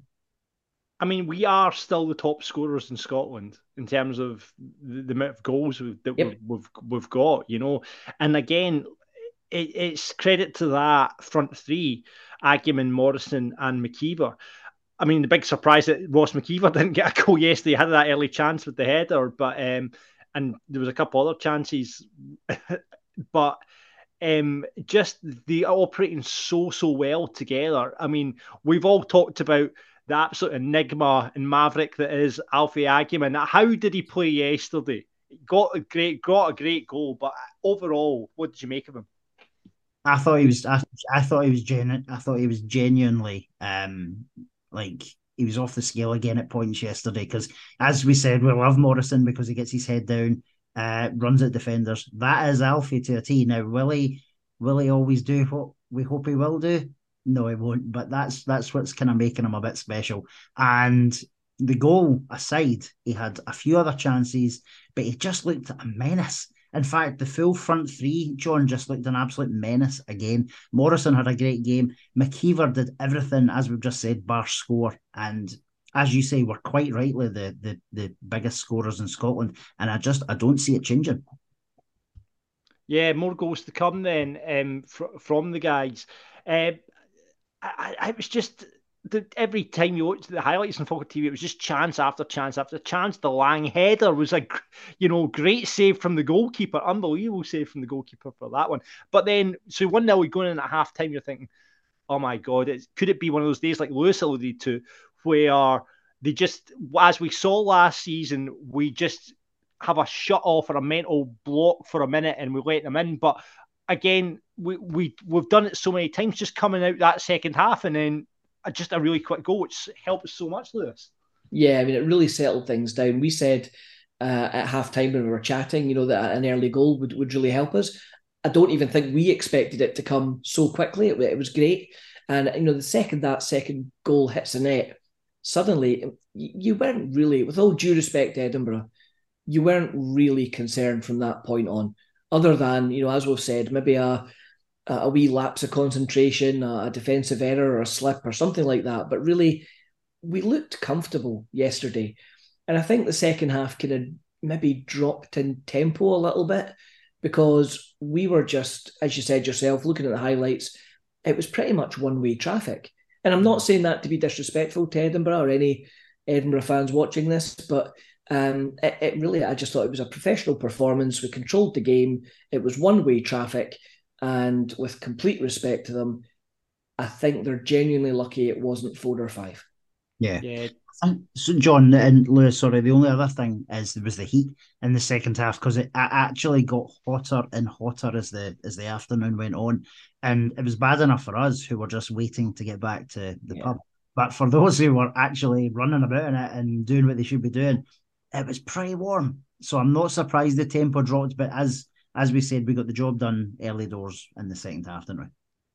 I mean, we are still the top scorers in Scotland in terms of the, the amount of goals we've, that Yep. we've, we've we've got, you know. And again, it, it's credit to that front three, Agyeman, Morrison and McKeever. I mean, the big surprise that Ross McKeever didn't get a goal yesterday. He had that early chance with the header, but um, and there was a couple other chances, but um, just the operating so so well together. I mean, we've all talked about the absolute enigma and maverick that is Alfie Agyeman. How did he play yesterday? Got a great, got a great goal, but overall, what did you make of him? I thought he was. I, I thought he was genuine. I thought he was genuinely um like he was off the scale again at points yesterday. Because as we said, we love Morrison because he gets his head down, uh, runs at defenders. That is Alfie to a T. Now, will he? Will he always do what we hope he will do? No, he won't. But that's that's what's kind of making him a bit special. And the goal aside, he had a few other chances, but he just looked a menace. In fact, the full front three, John, just looked an absolute menace again. Morrison had a great game. McKeever did everything, as we've just said, bar score. And as you say, we're quite rightly the, the, the biggest scorers in Scotland. And I just, I don't see it changing. Yeah, more goals to come then um, fr- from the guys. Uh, I, I, it was just... The, every time you looked at the highlights on Falkirk T V, it was just chance after chance after chance. The Lang header was a, you know, great save from the goalkeeper, unbelievable save from the goalkeeper for that one. But then, so one nil going in at half time, you're thinking, oh my God, it, could it be one of those days like Lewis alluded to, where they just, as we saw last season, we just have a shut off or a mental block for a minute and we let them in. But again, we, we, we've done it so many times, just coming out that second half and then just a really quick goal, which helped so much, Lewis. Yeah, I mean, it really settled things down. We said uh, at half-time when we were chatting, you know, that an early goal would, would really help us. I don't even think we expected it to come so quickly. It, it was great. And, you know, the second that second goal hits the net, suddenly you weren't really, with all due respect to Edinburgh, you weren't really concerned from that point on, other than, you know, as we've said, maybe a a wee lapse of concentration, a defensive error or a slip or something like that. But really, we looked comfortable yesterday. And I think the second half kind of maybe dropped in tempo a little bit because we were just, as you said yourself, looking at the highlights, it was pretty much one-way traffic. And I'm not saying that to be disrespectful to Edinburgh or any Edinburgh fans watching this, but um, it, it really, I just thought it was a professional performance. We controlled the game. It was one-way traffic. And with complete respect to them, I think they're genuinely lucky it wasn't four or five. Yeah. Yeah. Um, so John and Lewis, sorry, the only other thing is there was the heat in the second half because it actually got hotter and hotter as the as the afternoon went on. And it was bad enough for us who were just waiting to get back to the Yeah. pub. But for those who were actually running about in it and doing what they should be doing, it was pretty warm. So I'm not surprised the tempo dropped, but as As we said, we got the job done early doors in the second half, didn't we?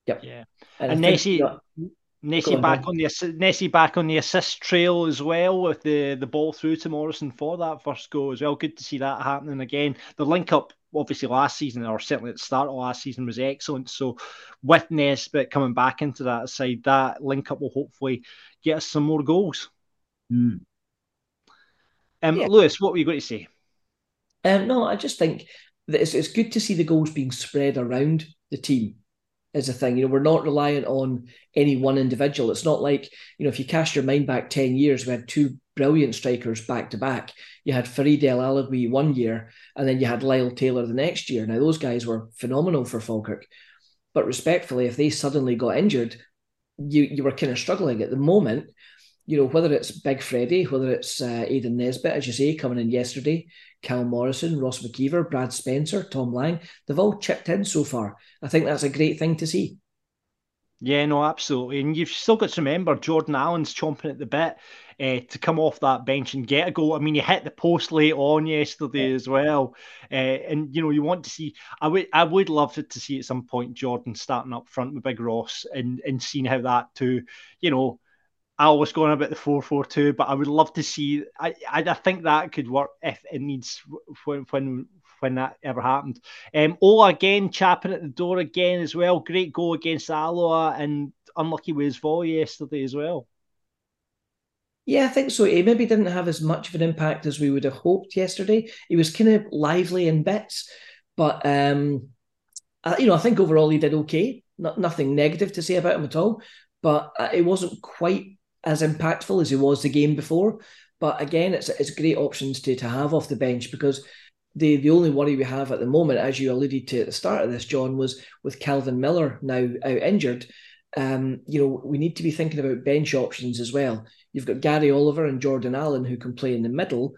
Yep. Yeah. And, and Nessie, Nessie on, back on the Nessie back on the assist trail as well, with the, the ball through to Morrison for that first goal as well. Good to see that happening again. The link up, obviously last season, or certainly at the start of last season, was excellent. So with Nesbitt coming back into that side, that link up will hopefully get us some more goals. Mm. Um, yeah. Lewis, what were you going to say? Um, no, I just think that it's, it's good to see the goals being spread around the team. Is a thing, you know, we're not reliant on any one individual. It's not like, you know, if you cast your mind back ten years, we had two brilliant strikers back to back. You had Farid El Alawi one year, and then you had Lyle Taylor the next year. Now, those guys were phenomenal for Falkirk. But respectfully, if they suddenly got injured, you you were kind of struggling at the moment. You know, whether it's Big Freddie, whether it's uh, Aidan Nesbitt, as you say, coming in yesterday, Cal Morrison, Ross McKeever, Brad Spencer, Tom Lang, they've all chipped in so far. I think that's a great thing to see. Yeah, no, absolutely. And you've still got to remember Jordan Allen's chomping at the bit uh, to come off that bench and get a goal. I mean, he hit the post late on yesterday yeah. as well. Uh, and, you know, you want to see, I would I would love it to see at some point Jordan starting up front with Big Ross and, and seeing how that too, you know, I was going about the four four two, but I would love to see, I, I I think that could work if it needs, when when when that ever happened. Um, Ola again, chapping at the door again as well. Great goal against Alloa, and unlucky with his volley yesterday as well. Yeah, I think so. He maybe didn't have as much of an impact as we would have hoped yesterday. He was kind of lively in bits, but um, I, you know, I think overall he did okay. Not, nothing negative to say about him at all, but it wasn't quite as impactful as he was the game before. But again, it's it's great options to, to have off the bench, because the, the only worry we have at the moment, as you alluded to at the start of this, John, was with Calvin Miller now out injured. Um, you know, we need to be thinking about bench options as well. You've got Gary Oliver and Jordan Allen who can play in the middle,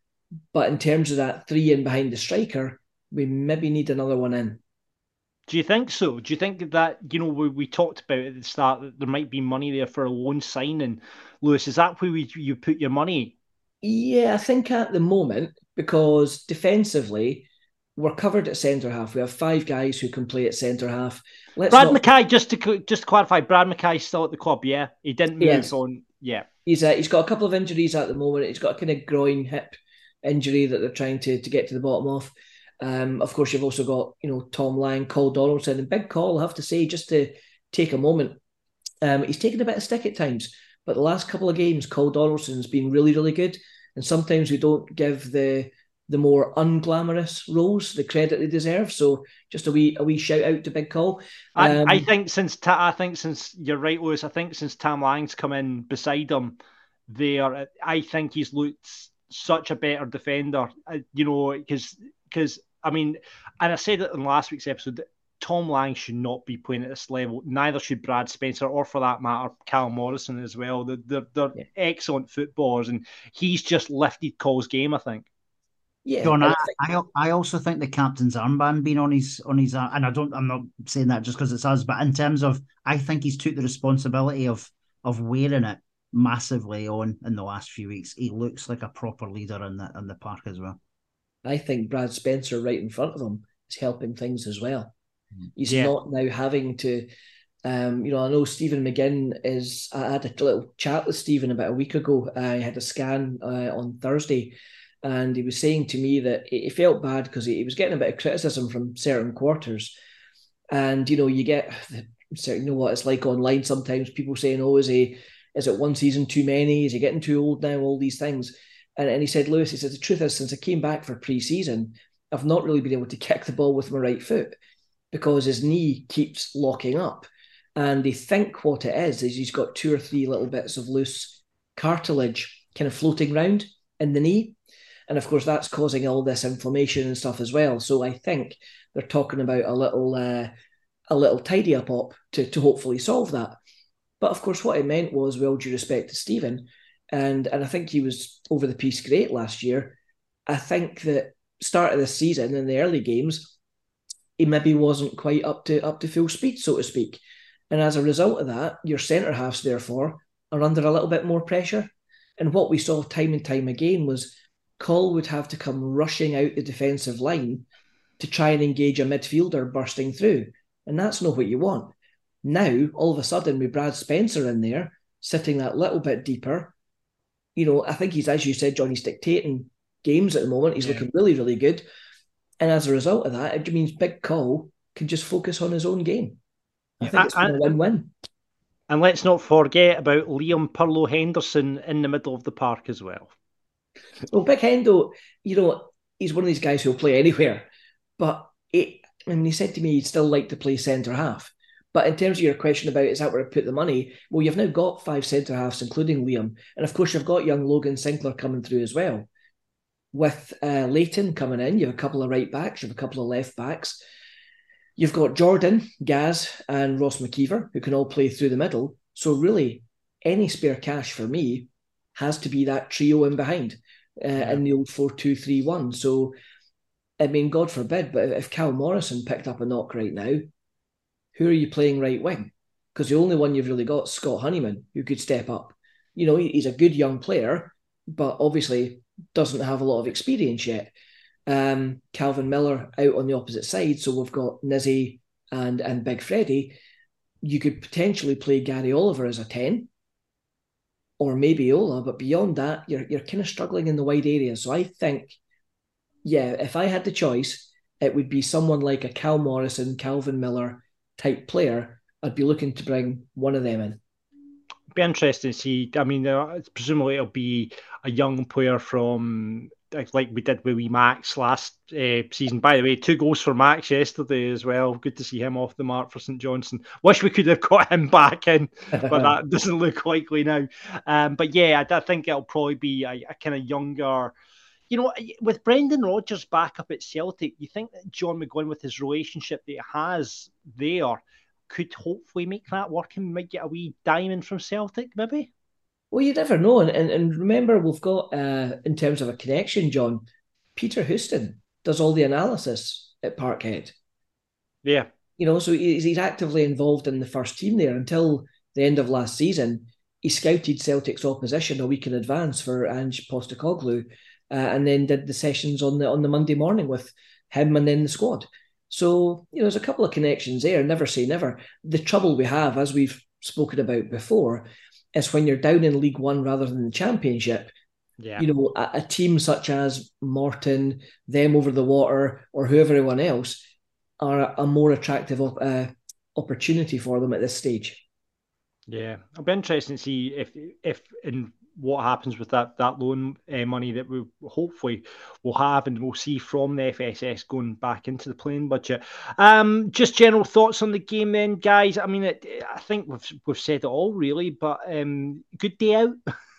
but in terms of that three in behind the striker, we maybe need another one in. Do you think so? Do you think that, you know, we, we talked about at the start that there might be money there for a loan signing? Lewis, is that where we, you put your money? Yeah, I think at the moment, because defensively, we're covered at centre-half. We have five guys who can play at centre-half. Let's Brad not... Mackay, just to just to clarify, Brad Mackay's still at the club, yeah? He didn't move yes. on, yeah. He's uh, He's got a couple of injuries at the moment. He's got a kind of groin hip injury that they're trying to, to get to the bottom of. Um, of course, you've also got, you know, Tom Lang, Col Donaldson, and big call, I have to say, just to take a moment. Um, he's taken a bit of stick at times, but the last couple of games, Col Donaldson's been really, really good. And sometimes we don't give the the more unglamorous roles the credit they deserve. So just a wee a wee shout out to Big Col. Um, I, I think since ta- I think since you're right, Lewis. I think since Tam Lang's come in beside him, there, I think he's looked such a better defender. You know, because. Because, I mean, and I said it in last week's episode, that Tom Lang should not be playing at this level. Neither should Brad Spencer, or for that matter, Cal Morrison as well. They're, they're, they're yeah. excellent footballers, and he's just lifted Col's game, I think. Yeah, John, I, I I also think the captain's armband being on his on his arm, and I don't I'm not saying that just because it's us, but in terms of, I think he's took the responsibility of of wearing it massively on in the last few weeks. He looks like a proper leader in the in the park as well. I think Brad Spencer right in front of him is helping things as well. He's yeah. not now having to, um, you know, I know Stephen McGinn is, I had a little chat with Stephen about a week ago. I had a scan uh, on Thursday, and he was saying to me that he felt bad because he, he was getting a bit of criticism from certain quarters. And, you know, you get, you know what it's like online sometimes, people saying, oh, is he, is it one season too many? Is he getting too old now? All these things. And, and he said, Lewis, he said, the truth is, since I came back for pre-season, I've not really been able to kick the ball with my right foot because his knee keeps locking up. And they think what it is, is he's got two or three little bits of loose cartilage kind of floating around in the knee. And of course, that's causing all this inflammation and stuff as well. So I think they're talking about a little uh, a little tidy up op to, to hopefully solve that. But of course, what it meant was, with all due respect to Stephen, And and I think he was over the piece great last year. I think that start of this season in the early games, he maybe wasn't quite up to up to full speed, so to speak. And as a result of that, your centre halves therefore are under a little bit more pressure. And what we saw time and time again was Col would have to come rushing out the defensive line to try and engage a midfielder bursting through. And that's not what you want. Now, all of a sudden, with Brad Spencer in there, sitting that little bit deeper, you know, I think he's, as you said, John, he's dictating games at the moment. He's yeah. looking really, really good. And as a result of that, it means Big Call can just focus on his own game. I think it's been a win-win. And let's not forget about Liam Perlow Henderson in the middle of the park as well. Well, Big Hendo, you know, he's one of these guys who'll play anywhere. But it, I mean, he said to me he'd still like to play centre-half. But in terms of your question about is that where I put the money, well, you've now got five centre-halves, including Liam. And of course, you've got young Logan Sinclair coming through as well. With uh, Leighton coming in, you have a couple of right-backs, you have a couple of left-backs. You've got Jordan, Gaz, and Ross McKeever, who can all play through the middle. So really, any spare cash for me has to be that trio in behind uh, yeah. in the old four two three one. So, I mean, God forbid, but if Cal Morrison picked up a knock right now, who are you playing right wing? Because the only one you've really got is Scott Honeyman, who could step up. You know, he's a good young player, but obviously doesn't have a lot of experience yet. Um, Calvin Miller out on the opposite side, so we've got Nizzy and and Big Freddie. You could potentially play Gary Oliver as a ten, or maybe Ola, but beyond that, you're you're kind of struggling in the wide areas. So I think, yeah, if I had the choice, it would be someone like a Cal Morrison, Calvin Miller type player. I'd be looking to bring one of them in. Be interesting to see. I mean, uh, presumably it'll be a young player from, like we did with wee Max last uh, season. By the way, two goals for Max yesterday as well. Good to see him off the mark for St Johnstone. Wish we could have got him back in, but that doesn't look likely now. Um, but yeah, I, I think it'll probably be a, a kind of younger. You know, with Brendan Rodgers back up at Celtic, you think that John McGlynn, with his relationship that he has there, could hopefully make that work and might get a wee diamond from Celtic, maybe? Well, you never know. And, and, and remember, we've got, uh, in terms of a connection, John, Peter Houston does all the analysis at Parkhead. Yeah. You know, so he's, he's actively involved in the first team there. Until the end of last season, he scouted Celtic's opposition a week in advance for Ange Postecoglou, uh, and then did the sessions on the on the Monday morning with him and then the squad. So, you know, there's a couple of connections there. Never say never. The trouble we have, as we've spoken about before, is when you're down in League One rather than the Championship. Yeah. You know, a, a team such as Morton, them over the water, or whoever everyone else are a, a more attractive op- uh, opportunity for them at this stage. Yeah, it'll be interesting to see if if in what happens with that that loan uh, money that we hopefully will have and we'll see from the F S S going back into the playing budget. Um, just general thoughts on the game then, guys. I mean, it, I think we've we've said it all really, but um, good day out.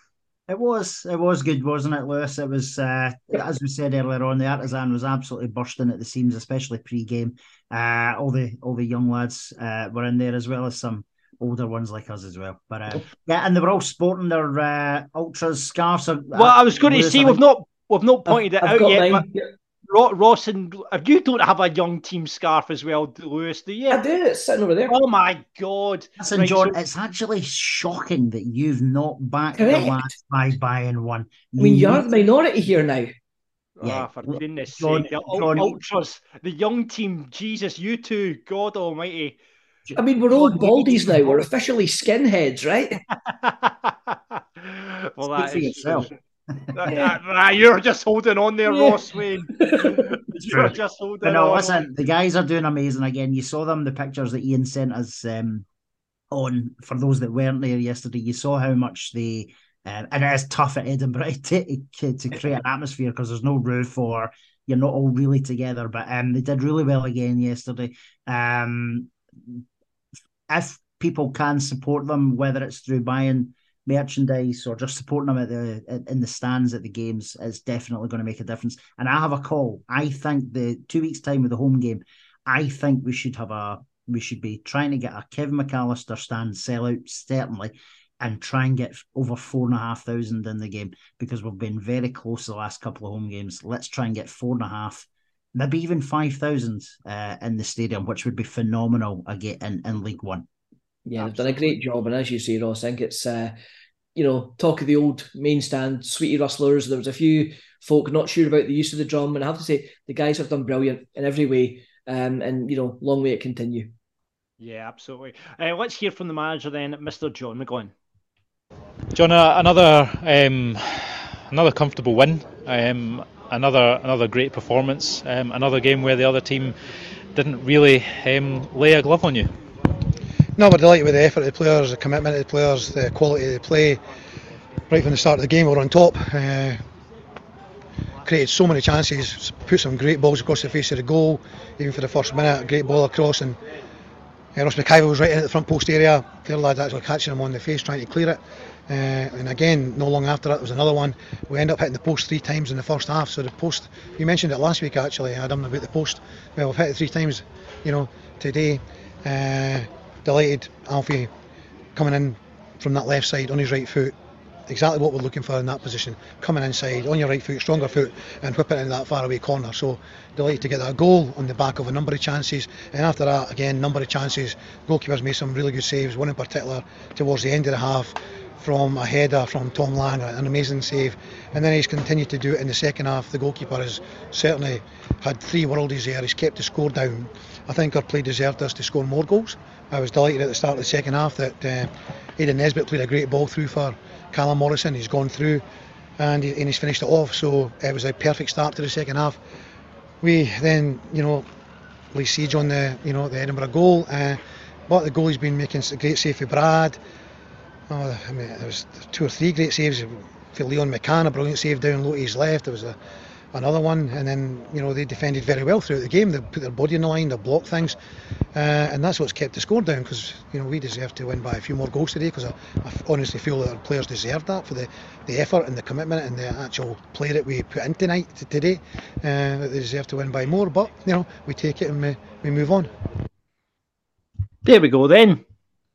It was it was good, wasn't it, Lewis? It was, uh, as we said earlier on, the Artisan was absolutely bursting at the seams, especially pre-game. Uh, all the all the young lads uh, were in there, as well as some older ones like us as well. But uh, yeah, and they were all sporting their uh, Ultras scarves. Or, well, I was going to say we've not we've not pointed I've, it I've out yet. Mine. But Ross and you don't have a young team scarf as well, Lewis, do you? I do. It's sitting over there. Oh my God! Listen, right, John, so... it's actually shocking that you've not backed Correct. the lads by buying one. You I mean, you're the minority here now. Yeah, oh, for goodness John, sake, the John, Ultras, the young team, Jesus, you two, God Almighty. I mean, we're all baldies now. We're officially skinheads, right? Well, that Speak is for yourself. Yeah. You're just holding on there, yeah. Ross Wayne. You're just holding but no, on. Listen, the guys are doing amazing again. You saw them, the pictures that Ian sent us um, on, for those that weren't there yesterday. You saw how much they, uh, and it is tough at Edinburgh to, to, to create an atmosphere because there's no roof or you're not all really together. But um, they did really well again yesterday. Um, if people can support them, whether it's through buying merchandise or just supporting them at the in the stands at the games, is definitely going to make a difference. And I have a call. I think the two weeks time with the home game, I think we should have a we should be trying to get a Kevin McAllister stand sellout certainly, and try and get over four and a half thousand in the game, because we've been very close the last couple of home games. Let's try and get four and a half, maybe even five thousand uh, in the stadium, which would be phenomenal again in, in League One. Yeah, they've done a great job. And as you say, Ross, I think it's, uh, you know, talk of the old main stand, Sweetie Rustlers. There was a few folk not sure about the use of the drum. And I have to say, the guys have done brilliant in every way. Um, and, you know, long way it continue. Yeah, absolutely. Uh, let's hear from the manager then, Mister John McGlynn. John, uh, another um, another comfortable win, um, another another great performance, um, another game where the other team didn't really um, lay a glove on you. No, we're delighted with the effort of the players, the commitment of the players, the quality of the play. Right from the start of the game, we were on top. Uh, created so many chances, put some great balls across the face of the goal, even for the first minute, a great ball across, and uh, Ross McIver was right in at the front post area. The lad actually catching him on the face, trying to clear it. Uh, and again, not long after that, there was another one. We ended up hitting the post three times in the first half. So the post, you mentioned it last week actually, Adam, about the post. Well, we've hit it three times, you know, today. Uh, delighted, Alfie coming in from that left side on his right foot. Exactly what we're looking for in that position. Coming inside on your right foot, stronger foot, and whipping it in that far away corner. So delighted to get that goal on the back of a number of chances. And after that, again, number of chances. Goalkeepers made some really good saves. One in particular towards the end of the half, from a header from Tom Lang, an amazing save, and then he's continued to do it in the second half. The goalkeeper has certainly had three worldies there. He's kept the score down. I think our play deserved us to score more goals. I was delighted at the start of the second half that uh, Aidan Nesbitt played a great ball through for Callum Morrison. He's gone through and, he, and he's finished it off, so it was a perfect start to the second half. We then, you know, lay siege on the, you know, the Edinburgh goal, uh, but the goalie's been making a great save for Brad. Oh, I mean, there was two or three great saves for Leon McCann, a brilliant save down low to his left. There was a, another one, and then, you know, they defended very well throughout the game. They put their body in the line, they blocked things, uh, and that's what's kept the score down, because, you know, we deserve to win by a few more goals today, because I, I honestly feel that our players deserve that for the, the effort and the commitment and the actual play that we put in tonight, today. Uh, they deserve to win by more, but, you know, we take it and we, we move on. There we go then.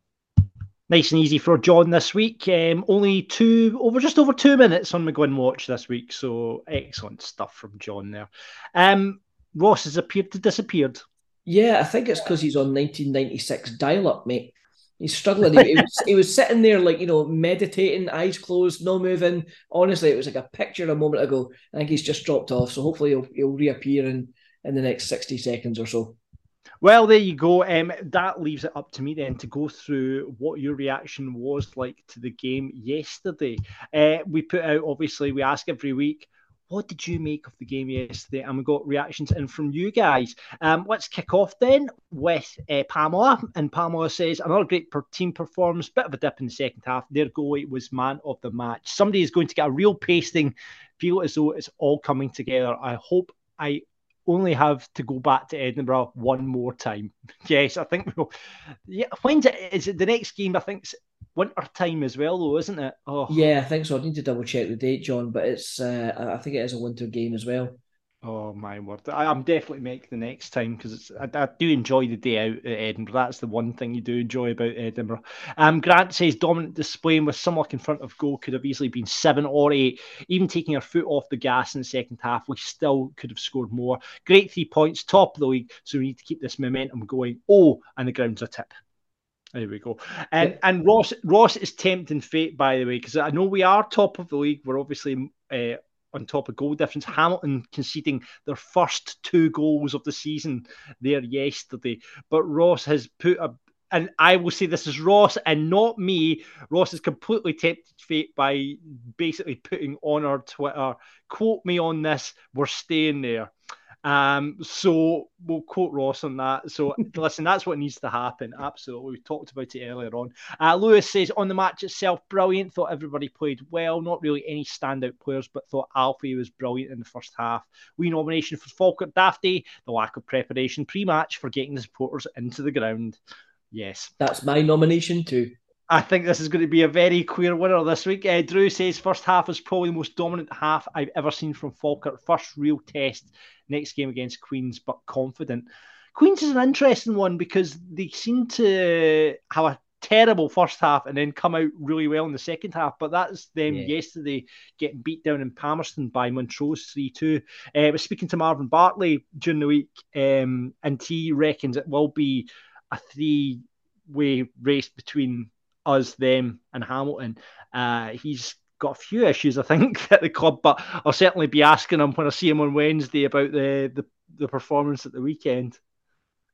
Nice and easy for John this week. Um, only two, over just over two minutes on McGlynn Watch this week. So excellent stuff from John there. Um, Ross has appeared to disappeared. Yeah, I think it's because he's on nineteen ninety-six dial-up, mate. He's struggling. he, he, was, he was sitting there, like, you know, meditating, eyes closed, no moving. Honestly, it was like a picture a moment ago. I think he's just dropped off. So hopefully he'll, he'll reappear in, in the next sixty seconds or so. Well, there you go. Um, that leaves it up to me then to go through what your reaction was like to the game yesterday. Uh, we put out, obviously, we ask every week, what did you make of the game yesterday? And we got reactions in from you guys. Um, let's kick off then with uh, Pamela. And Pamela says, another great per team performance, bit of a dip in the second half. Their goalie was man of the match. Somebody is going to get a real pasting, feel as though it's all coming together. I hope I only have to go back to Edinburgh one more time. Yes, I think we'll. Yeah, when's it? Is it the next game? I think it's winter time as well, though, isn't it? Oh, yeah, I think so. I need to double check the date, John, but it's. Uh, I think it is a winter game as well. Oh my word! I, I'm definitely making the next time because I, I do enjoy the day out at Edinburgh. That's the one thing you do enjoy about Edinburgh. Um, Grant says dominant display with some luck in front of goal could have easily been seven or eight. Even taking our foot off the gas in the second half, we still could have scored more. Great three points, top of the league. So we need to keep this momentum going. Oh, and the ground's a tip. There we go. And and Ross Ross is tempting fate, by the way, because I know we are top of the league. We're obviously uh, on top of goal difference. Hamilton conceding their first two goals of the season there yesterday. But Ross has put a, and I will say this is Ross and not me. Ross has completely tempted fate by basically putting on our Twitter, quote me on this, we're staying there. Um, so we'll quote Ross on that. So listen, that's what needs to happen. Absolutely. We talked about it earlier on. Uh, Lewis says, on the match itself, brilliant. Thought everybody played well. Not really any standout players, but thought Alfie was brilliant in the first half. We nomination for Falkirk Dafty. The lack of preparation pre-match for getting the supporters into the ground. Yes. That's my nomination too. I think this is going to be a very clear winner this week. Uh, Drew says first half was probably the most dominant half I've ever seen from Falkirk. First real test. Next game against Queens, but confident. Queens is an interesting one because they seem to have a terrible first half and then come out really well in the second half. But that's them yeah. yesterday getting beat down in Palmerston by Montrose three two. Uh, I was speaking to Marvin Bartley during the week, um, and he reckons it will be a three-way race between us, them, and Hamilton. Uh, he's got a few issues, I think, at the club, but I'll certainly be asking him when I see him on Wednesday about the the, the performance at the weekend.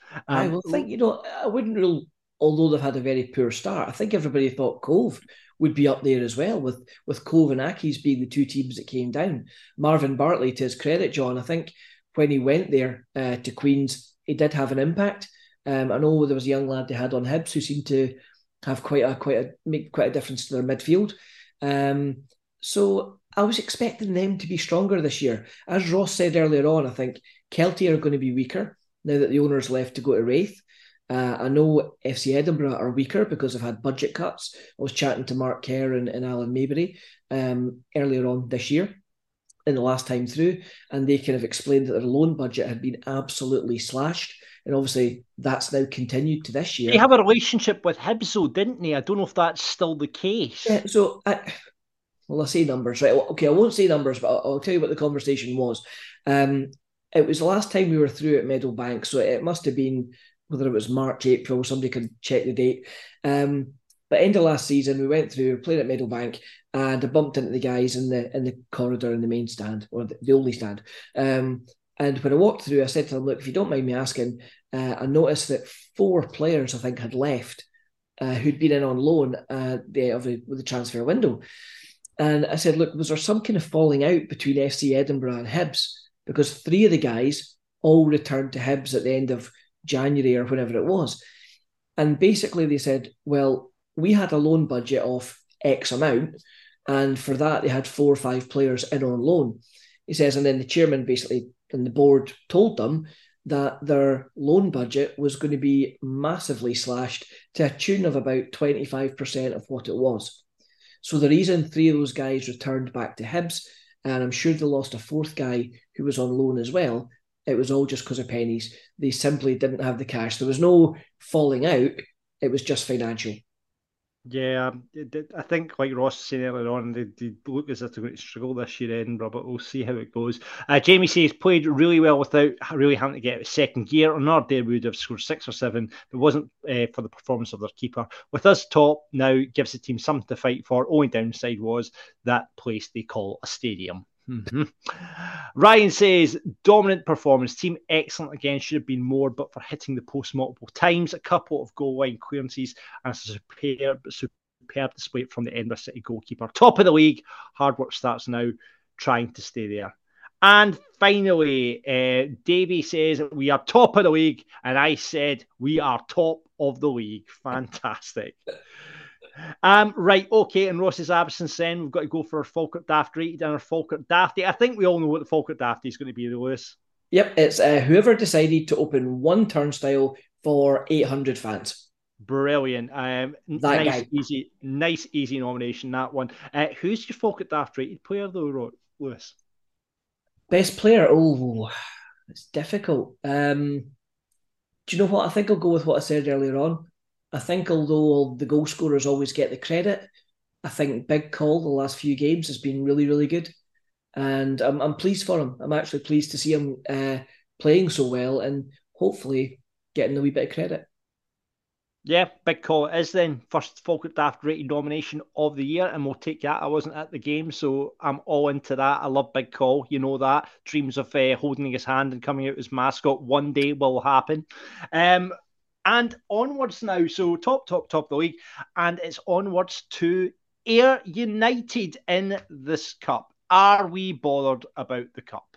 Um, I will think, you know, I wouldn't rule, although they've had a very poor start, I think everybody thought Cove would be up there as well, with, with Cove and Accies being the two teams that came down. Marvin Bartley, to his credit, John, I think when he went there uh, to Queens, he did have an impact. Um, I know there was a young lad they had on Hibs who seemed to have quite a quite a make quite a difference to their midfield. Um, so I was expecting them to be stronger this year. As Ross said earlier on, I think Kelty are going to be weaker now that the owners left to go to Wraith. Uh, I know F C Edinburgh are weaker because they've had budget cuts. I was chatting to Mark Kerr and, and Alan Maybury um, earlier on this year, in the last time through, and they kind of explained that their loan budget had been absolutely slashed. And obviously that's now continued to this year. They have a relationship with Hibs, though, didn't they? I don't know if that's still the case. Yeah, so, I, well, I'll say numbers, right? Okay, I won't say numbers, but I'll, I'll tell you what the conversation was. Um, it was the last time we were through at Meadowbank, so it must have been, whether it was March, April, somebody can check the date. Um, but end of last season, we went through, we were playing at Meadowbank, and I bumped into the guys in the in the corridor in the main stand, or the, the only stand. Um, and when I walked through, I said to them, look, if you don't mind me asking, uh, I noticed that four players, I think, had left uh, who'd been in on loan uh, the, of the, with the transfer window. And I said, look, was there some kind of falling out between F C Edinburgh and Hibs? Because three of the guys all returned to Hibs at the end of January or whenever it was. And basically they said, well, we had a loan budget of X amount, and for that they had four or five players in on loan. He says, and then the chairman basically and the board told them that their loan budget was going to be massively slashed to a tune of about twenty-five percent of what it was. So the reason three of those guys returned back to Hibs, and I'm sure they lost a fourth guy who was on loan as well, it was all just because of pennies. They simply didn't have the cash. There was no falling out. It was just financial. Yeah, I think, like Ross was saying earlier on, they, they look as if they're going to struggle this year, Edinburgh, but we'll see how it goes. Uh, Jamie says, played really well without really having to get a second gear. On our day, we would have scored six or seven, but it wasn't uh, for the performance of their keeper. With us top now, gives the team something to fight for. Only downside was that place they call a stadium. Mm-hmm. Ryan says, dominant performance, team excellent again, should have been more, but for hitting the post multiple times, a couple of goal line clearances, and a superb, superb display from the Edinburgh City goalkeeper. Top of the league, hard work starts now, trying to stay there. And finally, uh, Davey says, we are top of the league, and I said, we are top of the league. Fantastic. Um, right, okay, in Ross's absence then, we've got to go for our Falkirk Daft rated and our Falkirk Dafty. I think we all know what the Falkirk Dafty is going to be, Lewis. Yep, it's uh, whoever decided to open one turnstile for eight hundred fans. Brilliant. Um, that nice, guy. easy, nice, easy nomination, that one. Uh, who's your Falkirk Daft rated player, though, Lewis? Best player? Oh, it's difficult. Um, do you know what? I think I'll go with what I said earlier on. I think although the goal scorers always get the credit, I think Big Call the last few games has been really, really good. And I'm, I'm pleased for him. I'm actually pleased to see him uh, playing so well and hopefully getting a wee bit of credit. Yeah, Big Call is then first Falkirk Daft rated nomination of the year, and we'll take that. I wasn't at the game, so I'm all into that. I love Big Call, you know that. Dreams of uh, holding his hand and coming out as mascot one day will happen. Um, And onwards now, so top, top, top of the league, and it's onwards to Ayr United in this cup. Are we bothered about the cup?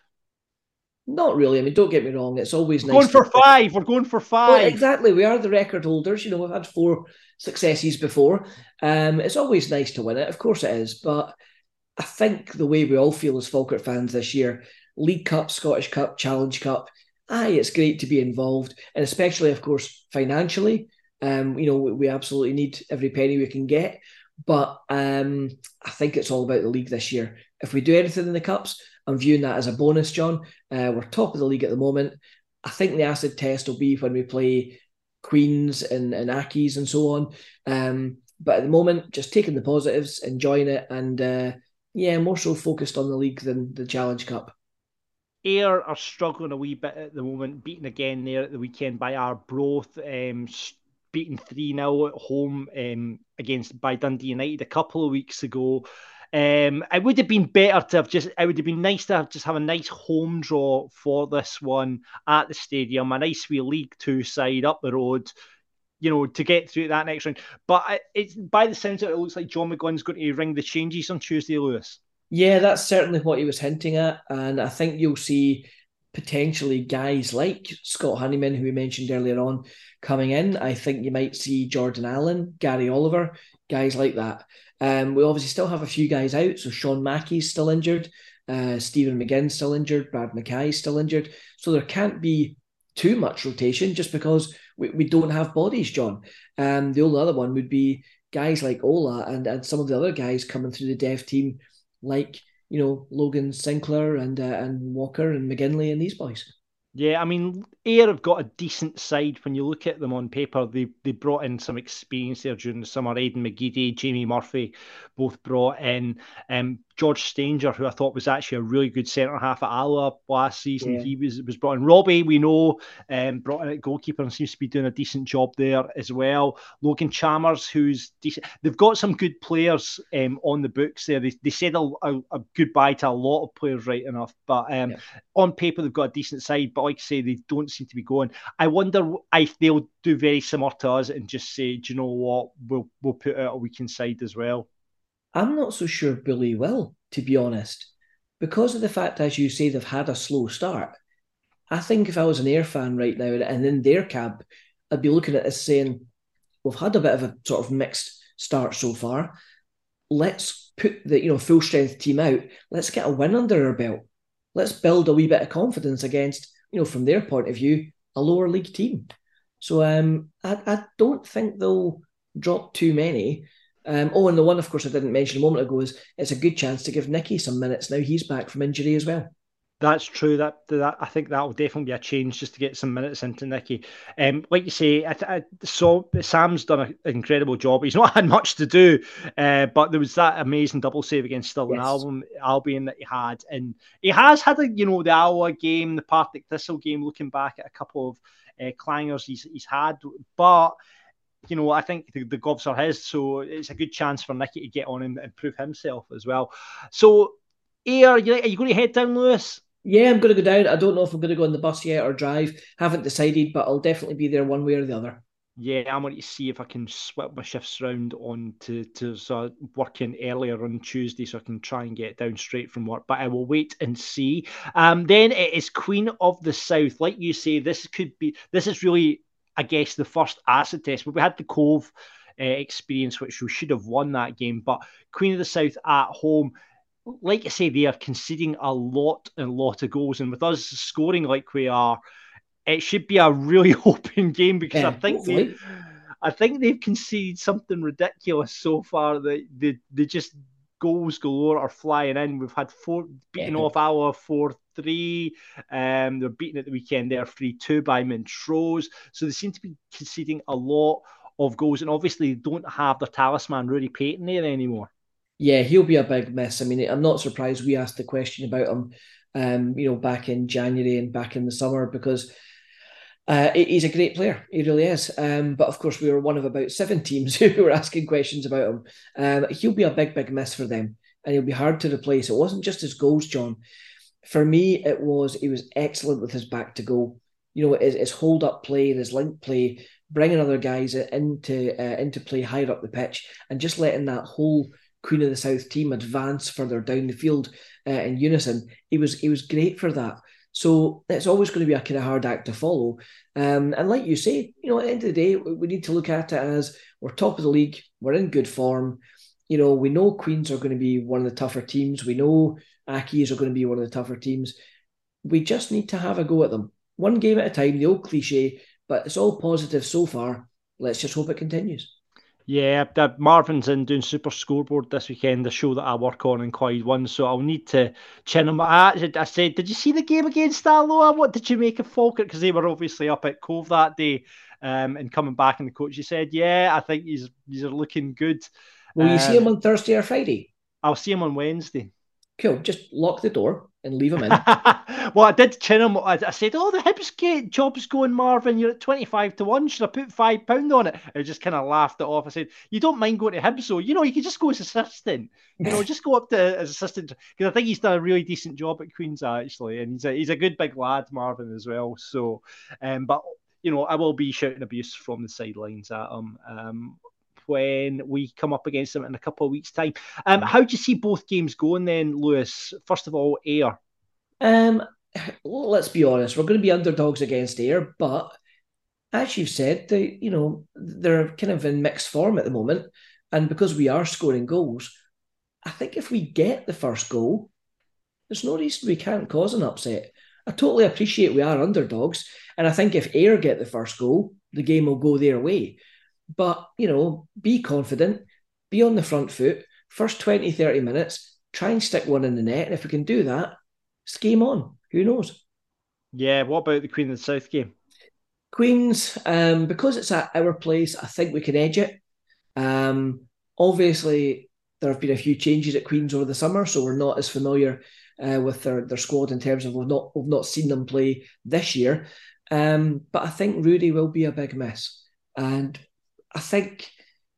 Not really. I mean, don't get me wrong. It's always We're nice. Going for five. We're going for five. Well, exactly. We are the record holders. You know, we've had four successes before. Um, it's always nice to win it. Of course it is. But I think the way we all feel as Falkirk fans this year, League Cup, Scottish Cup, Challenge Cup, aye, it's great to be involved. And especially, of course, financially. Um, you know, we, we absolutely need every penny we can get. But um, I think it's all about the league this year. If we do anything in the Cups, I'm viewing that as a bonus, John. Uh, we're top of the league at the moment. I think the acid test will be when we play Queens and, and Accies and so on. Um, but at the moment, just taking the positives, enjoying it, and uh, yeah, more so focused on the league than the Challenge Cup. Ayr are struggling a wee bit at the moment, beaten again there at the weekend by Arbroath, um, beaten three nil at home um, against by Dundee United a couple of weeks ago. Um, it would have been better to have just, it would have been nice to have just have a nice home draw for this one at the stadium, a nice wee League Two side up the road, you know, to get through that next round. But it's by the sounds of it, it looks like John McGlynn's going to ring the changes on Tuesday, Lewis. Yeah, that's certainly what he was hinting at. And I think you'll see potentially guys like Scott Honeyman, who we mentioned earlier on, coming in. I think you might see Jordan Allen, Gary Oliver, guys like that. Um, we obviously still have a few guys out. So Sean Mackey's still injured. Uh, Stephen McGinn's still injured. Brad Mackay's still injured. So there can't be too much rotation just because we, we don't have bodies, John. Um, the only other one would be guys like Ola and, and some of the other guys coming through the dev team, like, you know, Logan Sinclair and uh, and Walker and McGinley and these boys. Yeah, I mean, Ayr have got a decent side. When you look at them on paper, they they brought in some experience there during the summer. Aidan McGeady, Jamie Murphy, both brought in. Um, George Stanger, who I thought was actually a really good centre-half at Alloa last season. Yeah. He was was brought in. Robbie, we know, um, brought in at goalkeeper and seems to be doing a decent job there as well. Logan Chalmers, who's decent. They've got some good players um, on the books there. They, they said a, a, a goodbye to a lot of players, right enough. But um, yeah. on paper, they've got a decent side. But like I say, they don't seem to be going. I wonder if they'll do very similar to us and just say, do you know what, we'll, we'll put out a weekend side as well. I'm not so sure Billy will, to be honest, because of the fact, as you say, they've had a slow start. I think if I was an Ayr fan right now and in their cab, I'd be looking at this saying, we've had a bit of a sort of mixed start so far. Let's put the you know full strength team out. Let's get a win under our belt. Let's build a wee bit of confidence against, you know, from their point of view, a lower league team. So um, I, I don't think they'll drop too many. Um, oh, and the one, of course, I didn't mention a moment ago is it's a good chance to give Nicky some minutes. Now he's back from injury as well. That's true. That that I think that will definitely be a change just to get some minutes into Nicky. Um, like you say, I, I saw Sam's done an incredible job. He's not had much to do, uh, but there was that amazing double save against Stirling yes. Albion, Albion that he had, and he has had a you know the Alloa game, the Partick Thistle game. Looking back at a couple of uh, clangers he's he's had, but. You know, I think the, the gloves are his, so it's a good chance for Nicky to get on and, and prove himself as well. So, Ayr, are you, are you going to head down, Lewis? Yeah, I'm going to go down. I don't know if I'm going to go on the bus yet or drive. Haven't decided, but I'll definitely be there one way or the other. Yeah, I'm going to see if I can swap my shifts around on to, to so working earlier on Tuesday so I can try and get down straight from work. But I will wait and see. Um, then it is Queen of the South. Like you say, this could be, this is really... I guess the first acid test, but we had the Cove uh, experience, which we should have won that game. But Queen of the South at home, like I say, they are conceding a lot and lot of goals. And with us scoring like we are, it should be a really open game because yeah, I think they, I think they've conceded something ridiculous so far. That they, they just goals galore are flying in. We've had four beaten yeah. off Alloa four three. Um, they're beaten at the weekend there three two by Montrose. So they seem to be conceding a lot of goals, and obviously they don't have their talisman Rudy Payton there anymore. Yeah, he'll be a big miss. I mean, I'm not surprised we asked the question about him, um, you know, back in January and back in the summer because uh, he's a great player. He really is. Um, but of course, we were one of about seven teams who were asking questions about him. Um, he'll be a big, big miss for them, and he'll be hard to replace. It wasn't just his goals, John. For me, it was he was excellent with his back to goal. You know, his, his hold up play and his link play, bringing other guys into uh, into play higher up the pitch, and just letting that whole Queen of the South team advance further down the field uh, in unison. He was he was great for that. So it's always going to be a kind of hard act to follow. Um, and like you say, you know, at the end of the day, we need to look at it as we're top of the league, we're in good form. You know, we know Queens are going to be one of the tougher teams. We know Accies are going to be one of the tougher teams. We just need to have a go at them. One game at a time, the old cliche, but it's all positive so far. Let's just hope it continues. Yeah, Marvin's in doing Super Scoreboard this weekend, the show that I work on in Clyde One, so I'll need to chin him. I, I said, did you see the game against Alloa? What did you make of Falkirk? Because they were obviously up at Cove that day um, and coming back, and the coach, he said, yeah, I think he's, he's looking good. Will you um, see him on Thursday or Friday? I'll see him on Wednesday. Cool, just lock the door, and leave him in. Well, I did chin him. I, I said, "Oh, the Hibs job's going, Marvin. You're at twenty-five to one. Should I put five pound on it?" I just kind of laughed it off. I said, "You don't mind going to Hibs, so you know you can just go as assistant. You know, just go up to as assistant because I think he's done a really decent job at Queen's actually, and he's a he's a good big lad, Marvin as well. So, um, but you know, I will be shouting abuse from the sidelines at him. Um, when we come up against them in a couple of weeks' time. Um, how do you see both games going then, Lewis? First of all, Ayr. Um, well, let's be honest, we're going to be underdogs against Ayr, but as you've said, they, you know, they're kind of in mixed form at the moment, and because we are scoring goals, I think if we get the first goal, there's no reason we can't cause an upset. I totally appreciate we are underdogs, and I think if Ayr get the first goal, the game will go their way. But, you know, be confident, be on the front foot, first twenty, thirty minutes, try and stick one in the net. And if we can do that, it's game on. Who knows? Yeah, what about the Queen of the South game? Queens, um, because it's at our place, I think we can edge it. Um, obviously, there have been a few changes at Queens over the summer, so we're not as familiar uh, with their, their squad in terms of we've not, we've not seen them play this year. Um, but I think Rudy will be a big miss. And I think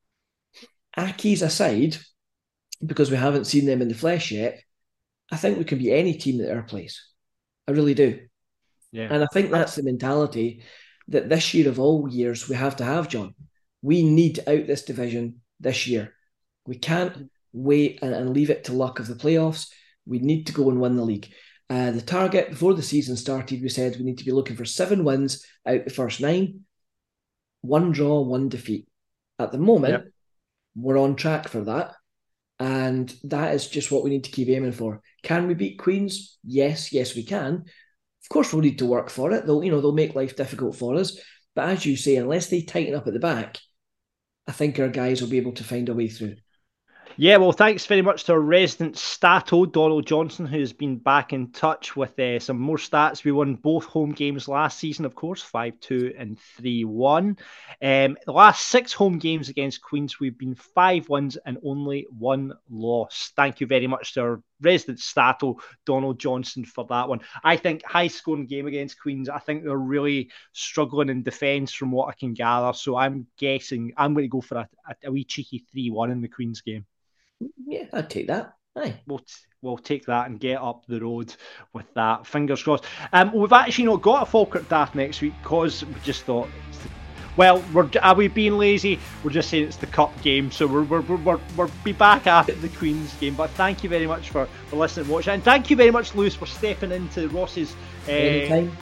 Accies aside, because we haven't seen them in the flesh yet, I think we can be any team at our place. I really do. Yeah. And I think that's the mentality that this year of all years we have to have, John. We need out this division this year. We can't wait and, and leave it to luck of the playoffs. We need to go and win the league. Uh, the target before the season started, we said we need to be looking for seven wins out the first nine. One draw, one defeat. At the moment, yep. We're on track for that. And that is just what we need to keep aiming for. Can we beat Queens? Yes, yes, we can. Of course, we'll need to work for it. They'll, you know, they'll make life difficult for us. But as you say, unless they tighten up at the back, I think our guys will be able to find a way through. Yeah, well, thanks very much to our resident Stato, Donald Johnson, who's been back in touch with uh, some more stats. We won both home games last season, of course, five two and three one. Um, the last six home games against Queens, we've been five wins and only one loss. Thank you very much to our resident Stato, Donald Johnson, for that one. I think high-scoring game against Queens. I think they're really struggling in defence from what I can gather. So I'm guessing I'm going to go for a, a, a wee cheeky three one in the Queens game. Yeah, I'd take that. Aye. We'll, we'll take that and get up the road with that. Fingers crossed. Um, we've actually not got a Falkirk Daft next week because we just thought, well, we're, are we being lazy? We're just saying it's the cup game, so we're we're we're we'll be back after the Queen's game. But thank you very much for, for listening and watching, and thank you very much, Lewis, for stepping into Ross's uh, anytime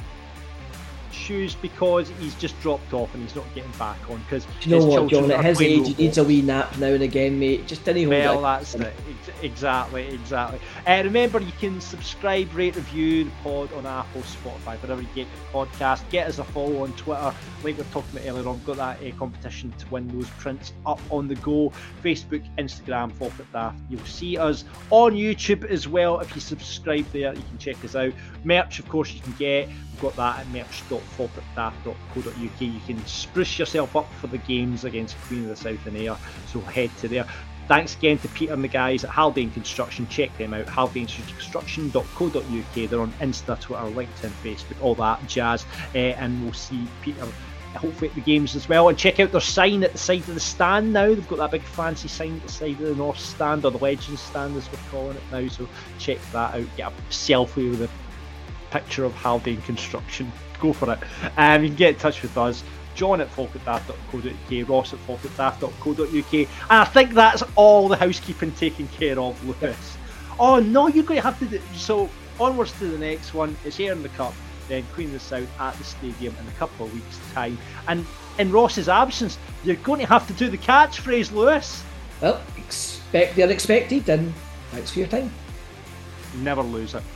shoes because he's just dropped off and he's not getting back on because you know what, John, at his age he needs a wee nap now and again, mate. Just didn't hold well it. That's it. Exactly exactly uh, remember, you can subscribe, rate, review the pod on Apple, Spotify, wherever you get the podcast. Get us a follow on Twitter, like we were talking about earlier on. We've got that uh, competition to win those prints up on the go. Facebook, Instagram, Falkirk Daft. You'll see us on YouTube as well. If you subscribe there, you can check us out. Merch, of course, you can get. We've got that at merch dot falkirk daft dot co dot uk. You can spruce yourself up for the games against Queen of the South and Ayr, so head to there. Thanks again to Peter and the guys at Haldane Construction. Check them out, haldane construction dot co dot uk. They're on Insta, Twitter, LinkedIn, Facebook, all that jazz. Uh, and we'll see Peter hopefully at the games as well. And check out their sign at the side of the stand now. They've got that big fancy sign at the side of the North stand, or the Legends stand as we're calling it now. So check that out. Get a selfie with a picture of Haldane Construction. Go for it. Um, you can get in touch with us. John at falkirk daft dot co dot uk, Ross at falkirk daft dot co dot uk, and I think that's all the housekeeping taken care of, Lucas. Oh no, you're going to have to do so. Onwards to the next one. It's Ayr in the Cup, then Queen of the South at the stadium in a couple of weeks' time. And in Ross's absence, you're going to have to do the catchphrase, Lewis. Well, expect the unexpected, and thanks for your time. Never lose it.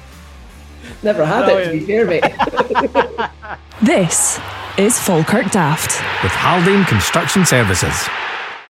Never had Brilliant. It, to be fair, mate. This is Falkirk Daft with Haldane Construction Services.